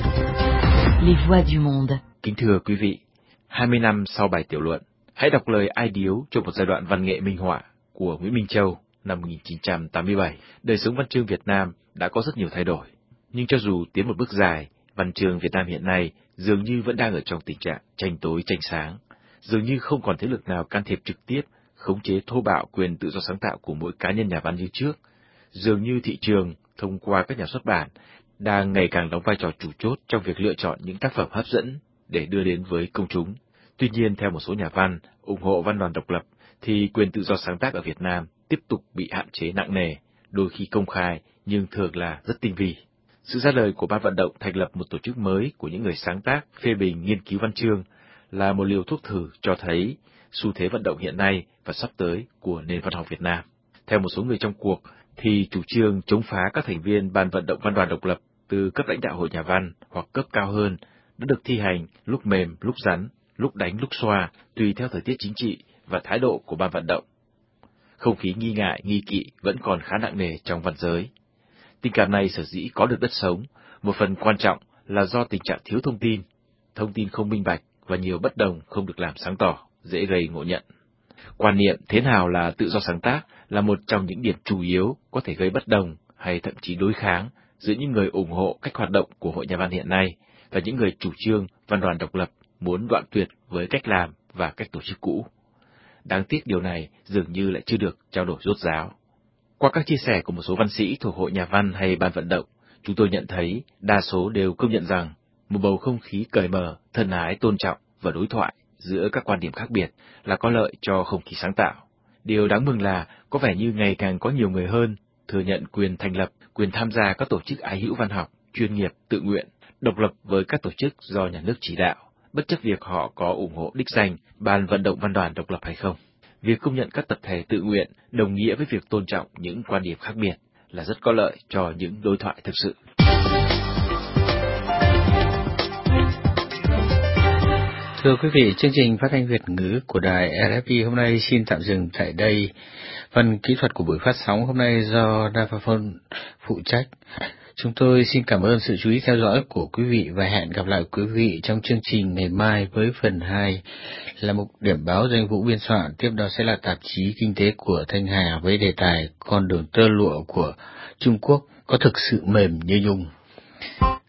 les voix du monde. Kính thưa quý vị, 20 năm sau bài tiểu luận, hãy đọc lời ai điếu cho một giai đoạn văn nghệ minh họa của Nguyễn Minh Châu năm 1987. Đời sống văn chương Việt Nam đã có rất nhiều thay đổi, nhưng cho dù tiến một bước dài, văn chương Việt Nam hiện nay dường như vẫn đang ở trong tình trạng tranh tối tranh sáng, dường như không còn thế lực nào can thiệp trực tiếp, khống chế thô bạo quyền tự do sáng tạo của mỗi cá nhân nhà văn như trước. Dường như thị trường, thông qua các nhà xuất bản, đang ngày càng đóng vai trò chủ chốt trong việc lựa chọn những tác phẩm hấp dẫn để đưa đến với công chúng. Tuy nhiên, theo một số nhà văn ủng hộ văn đoàn độc lập, thì quyền tự do sáng tác ở Việt Nam tiếp tục bị hạn chế nặng nề, đôi khi công khai nhưng thường là rất tinh vi. Sự ra đời của ban vận động thành lập một tổ chức mới của những người sáng tác, phê bình, nghiên cứu văn chương là một liều thuốc thử cho thấy xu thế vận động hiện nay và sắp tới của nền văn học Việt Nam. Theo một số người trong cuộc, thì chủ trương chống phá các thành viên ban vận động văn đoàn độc lập từ cấp lãnh đạo hội nhà văn hoặc cấp cao hơn đã được thi hành lúc mềm, lúc rắn, lúc đánh, lúc xoa, tùy theo thời tiết chính trị và thái độ của ban vận động. Không khí nghi ngại, nghi kỵ vẫn còn khá nặng nề trong văn giới. Tình cảm này sở dĩ có được đất sống, một phần quan trọng là do tình trạng thiếu thông tin không minh bạch và nhiều bất đồng không được làm sáng tỏ, dễ gây ngộ nhận. Quan niệm thế nào là tự do sáng tác là một trong những điểm chủ yếu có thể gây bất đồng hay thậm chí đối kháng giữa những người ủng hộ cách hoạt động của hội nhà văn hiện nay và những người chủ trương văn đoàn độc lập muốn đoạn tuyệt với cách làm và cách tổ chức cũ. Đáng tiếc điều này dường như lại chưa được trao đổi rốt ráo. Qua các chia sẻ của một số văn sĩ thuộc hội nhà văn hay ban vận động, chúng tôi nhận thấy đa số đều công nhận rằng một bầu không khí cởi mở, thân ái, tôn trọng và đối thoại giữa các quan điểm khác biệt là có lợi cho không khí sáng tạo. Điều đáng mừng là có vẻ như ngày càng có nhiều người hơn thừa nhận quyền thành lập, quyền tham gia các tổ chức ái hữu văn học, chuyên nghiệp, tự nguyện, độc lập với các tổ chức do nhà nước chỉ đạo, bất chấp việc họ có ủng hộ đích danh ban vận động văn đoàn độc lập hay không. Việc công nhận các tập thể tự nguyện đồng nghĩa với việc tôn trọng những quan điểm khác biệt là rất có lợi cho những đối thoại thực sự. Thưa quý vị, chương trình phát thanh Việt ngữ của đài RFI hôm nay xin tạm dừng tại đây. Phần kỹ thuật của buổi phát sóng hôm nay do Daphone phụ trách. Chúng tôi xin cảm ơn sự chú ý theo dõi của quý vị và hẹn gặp lại quý vị trong chương trình ngày mai với phần 2 là một điểm báo do anh Vũ biên soạn. Tiếp đó sẽ là tạp chí kinh tế của Thanh Hà với đề tài con đường tơ lụa của Trung Quốc có thực sự mềm như nhung.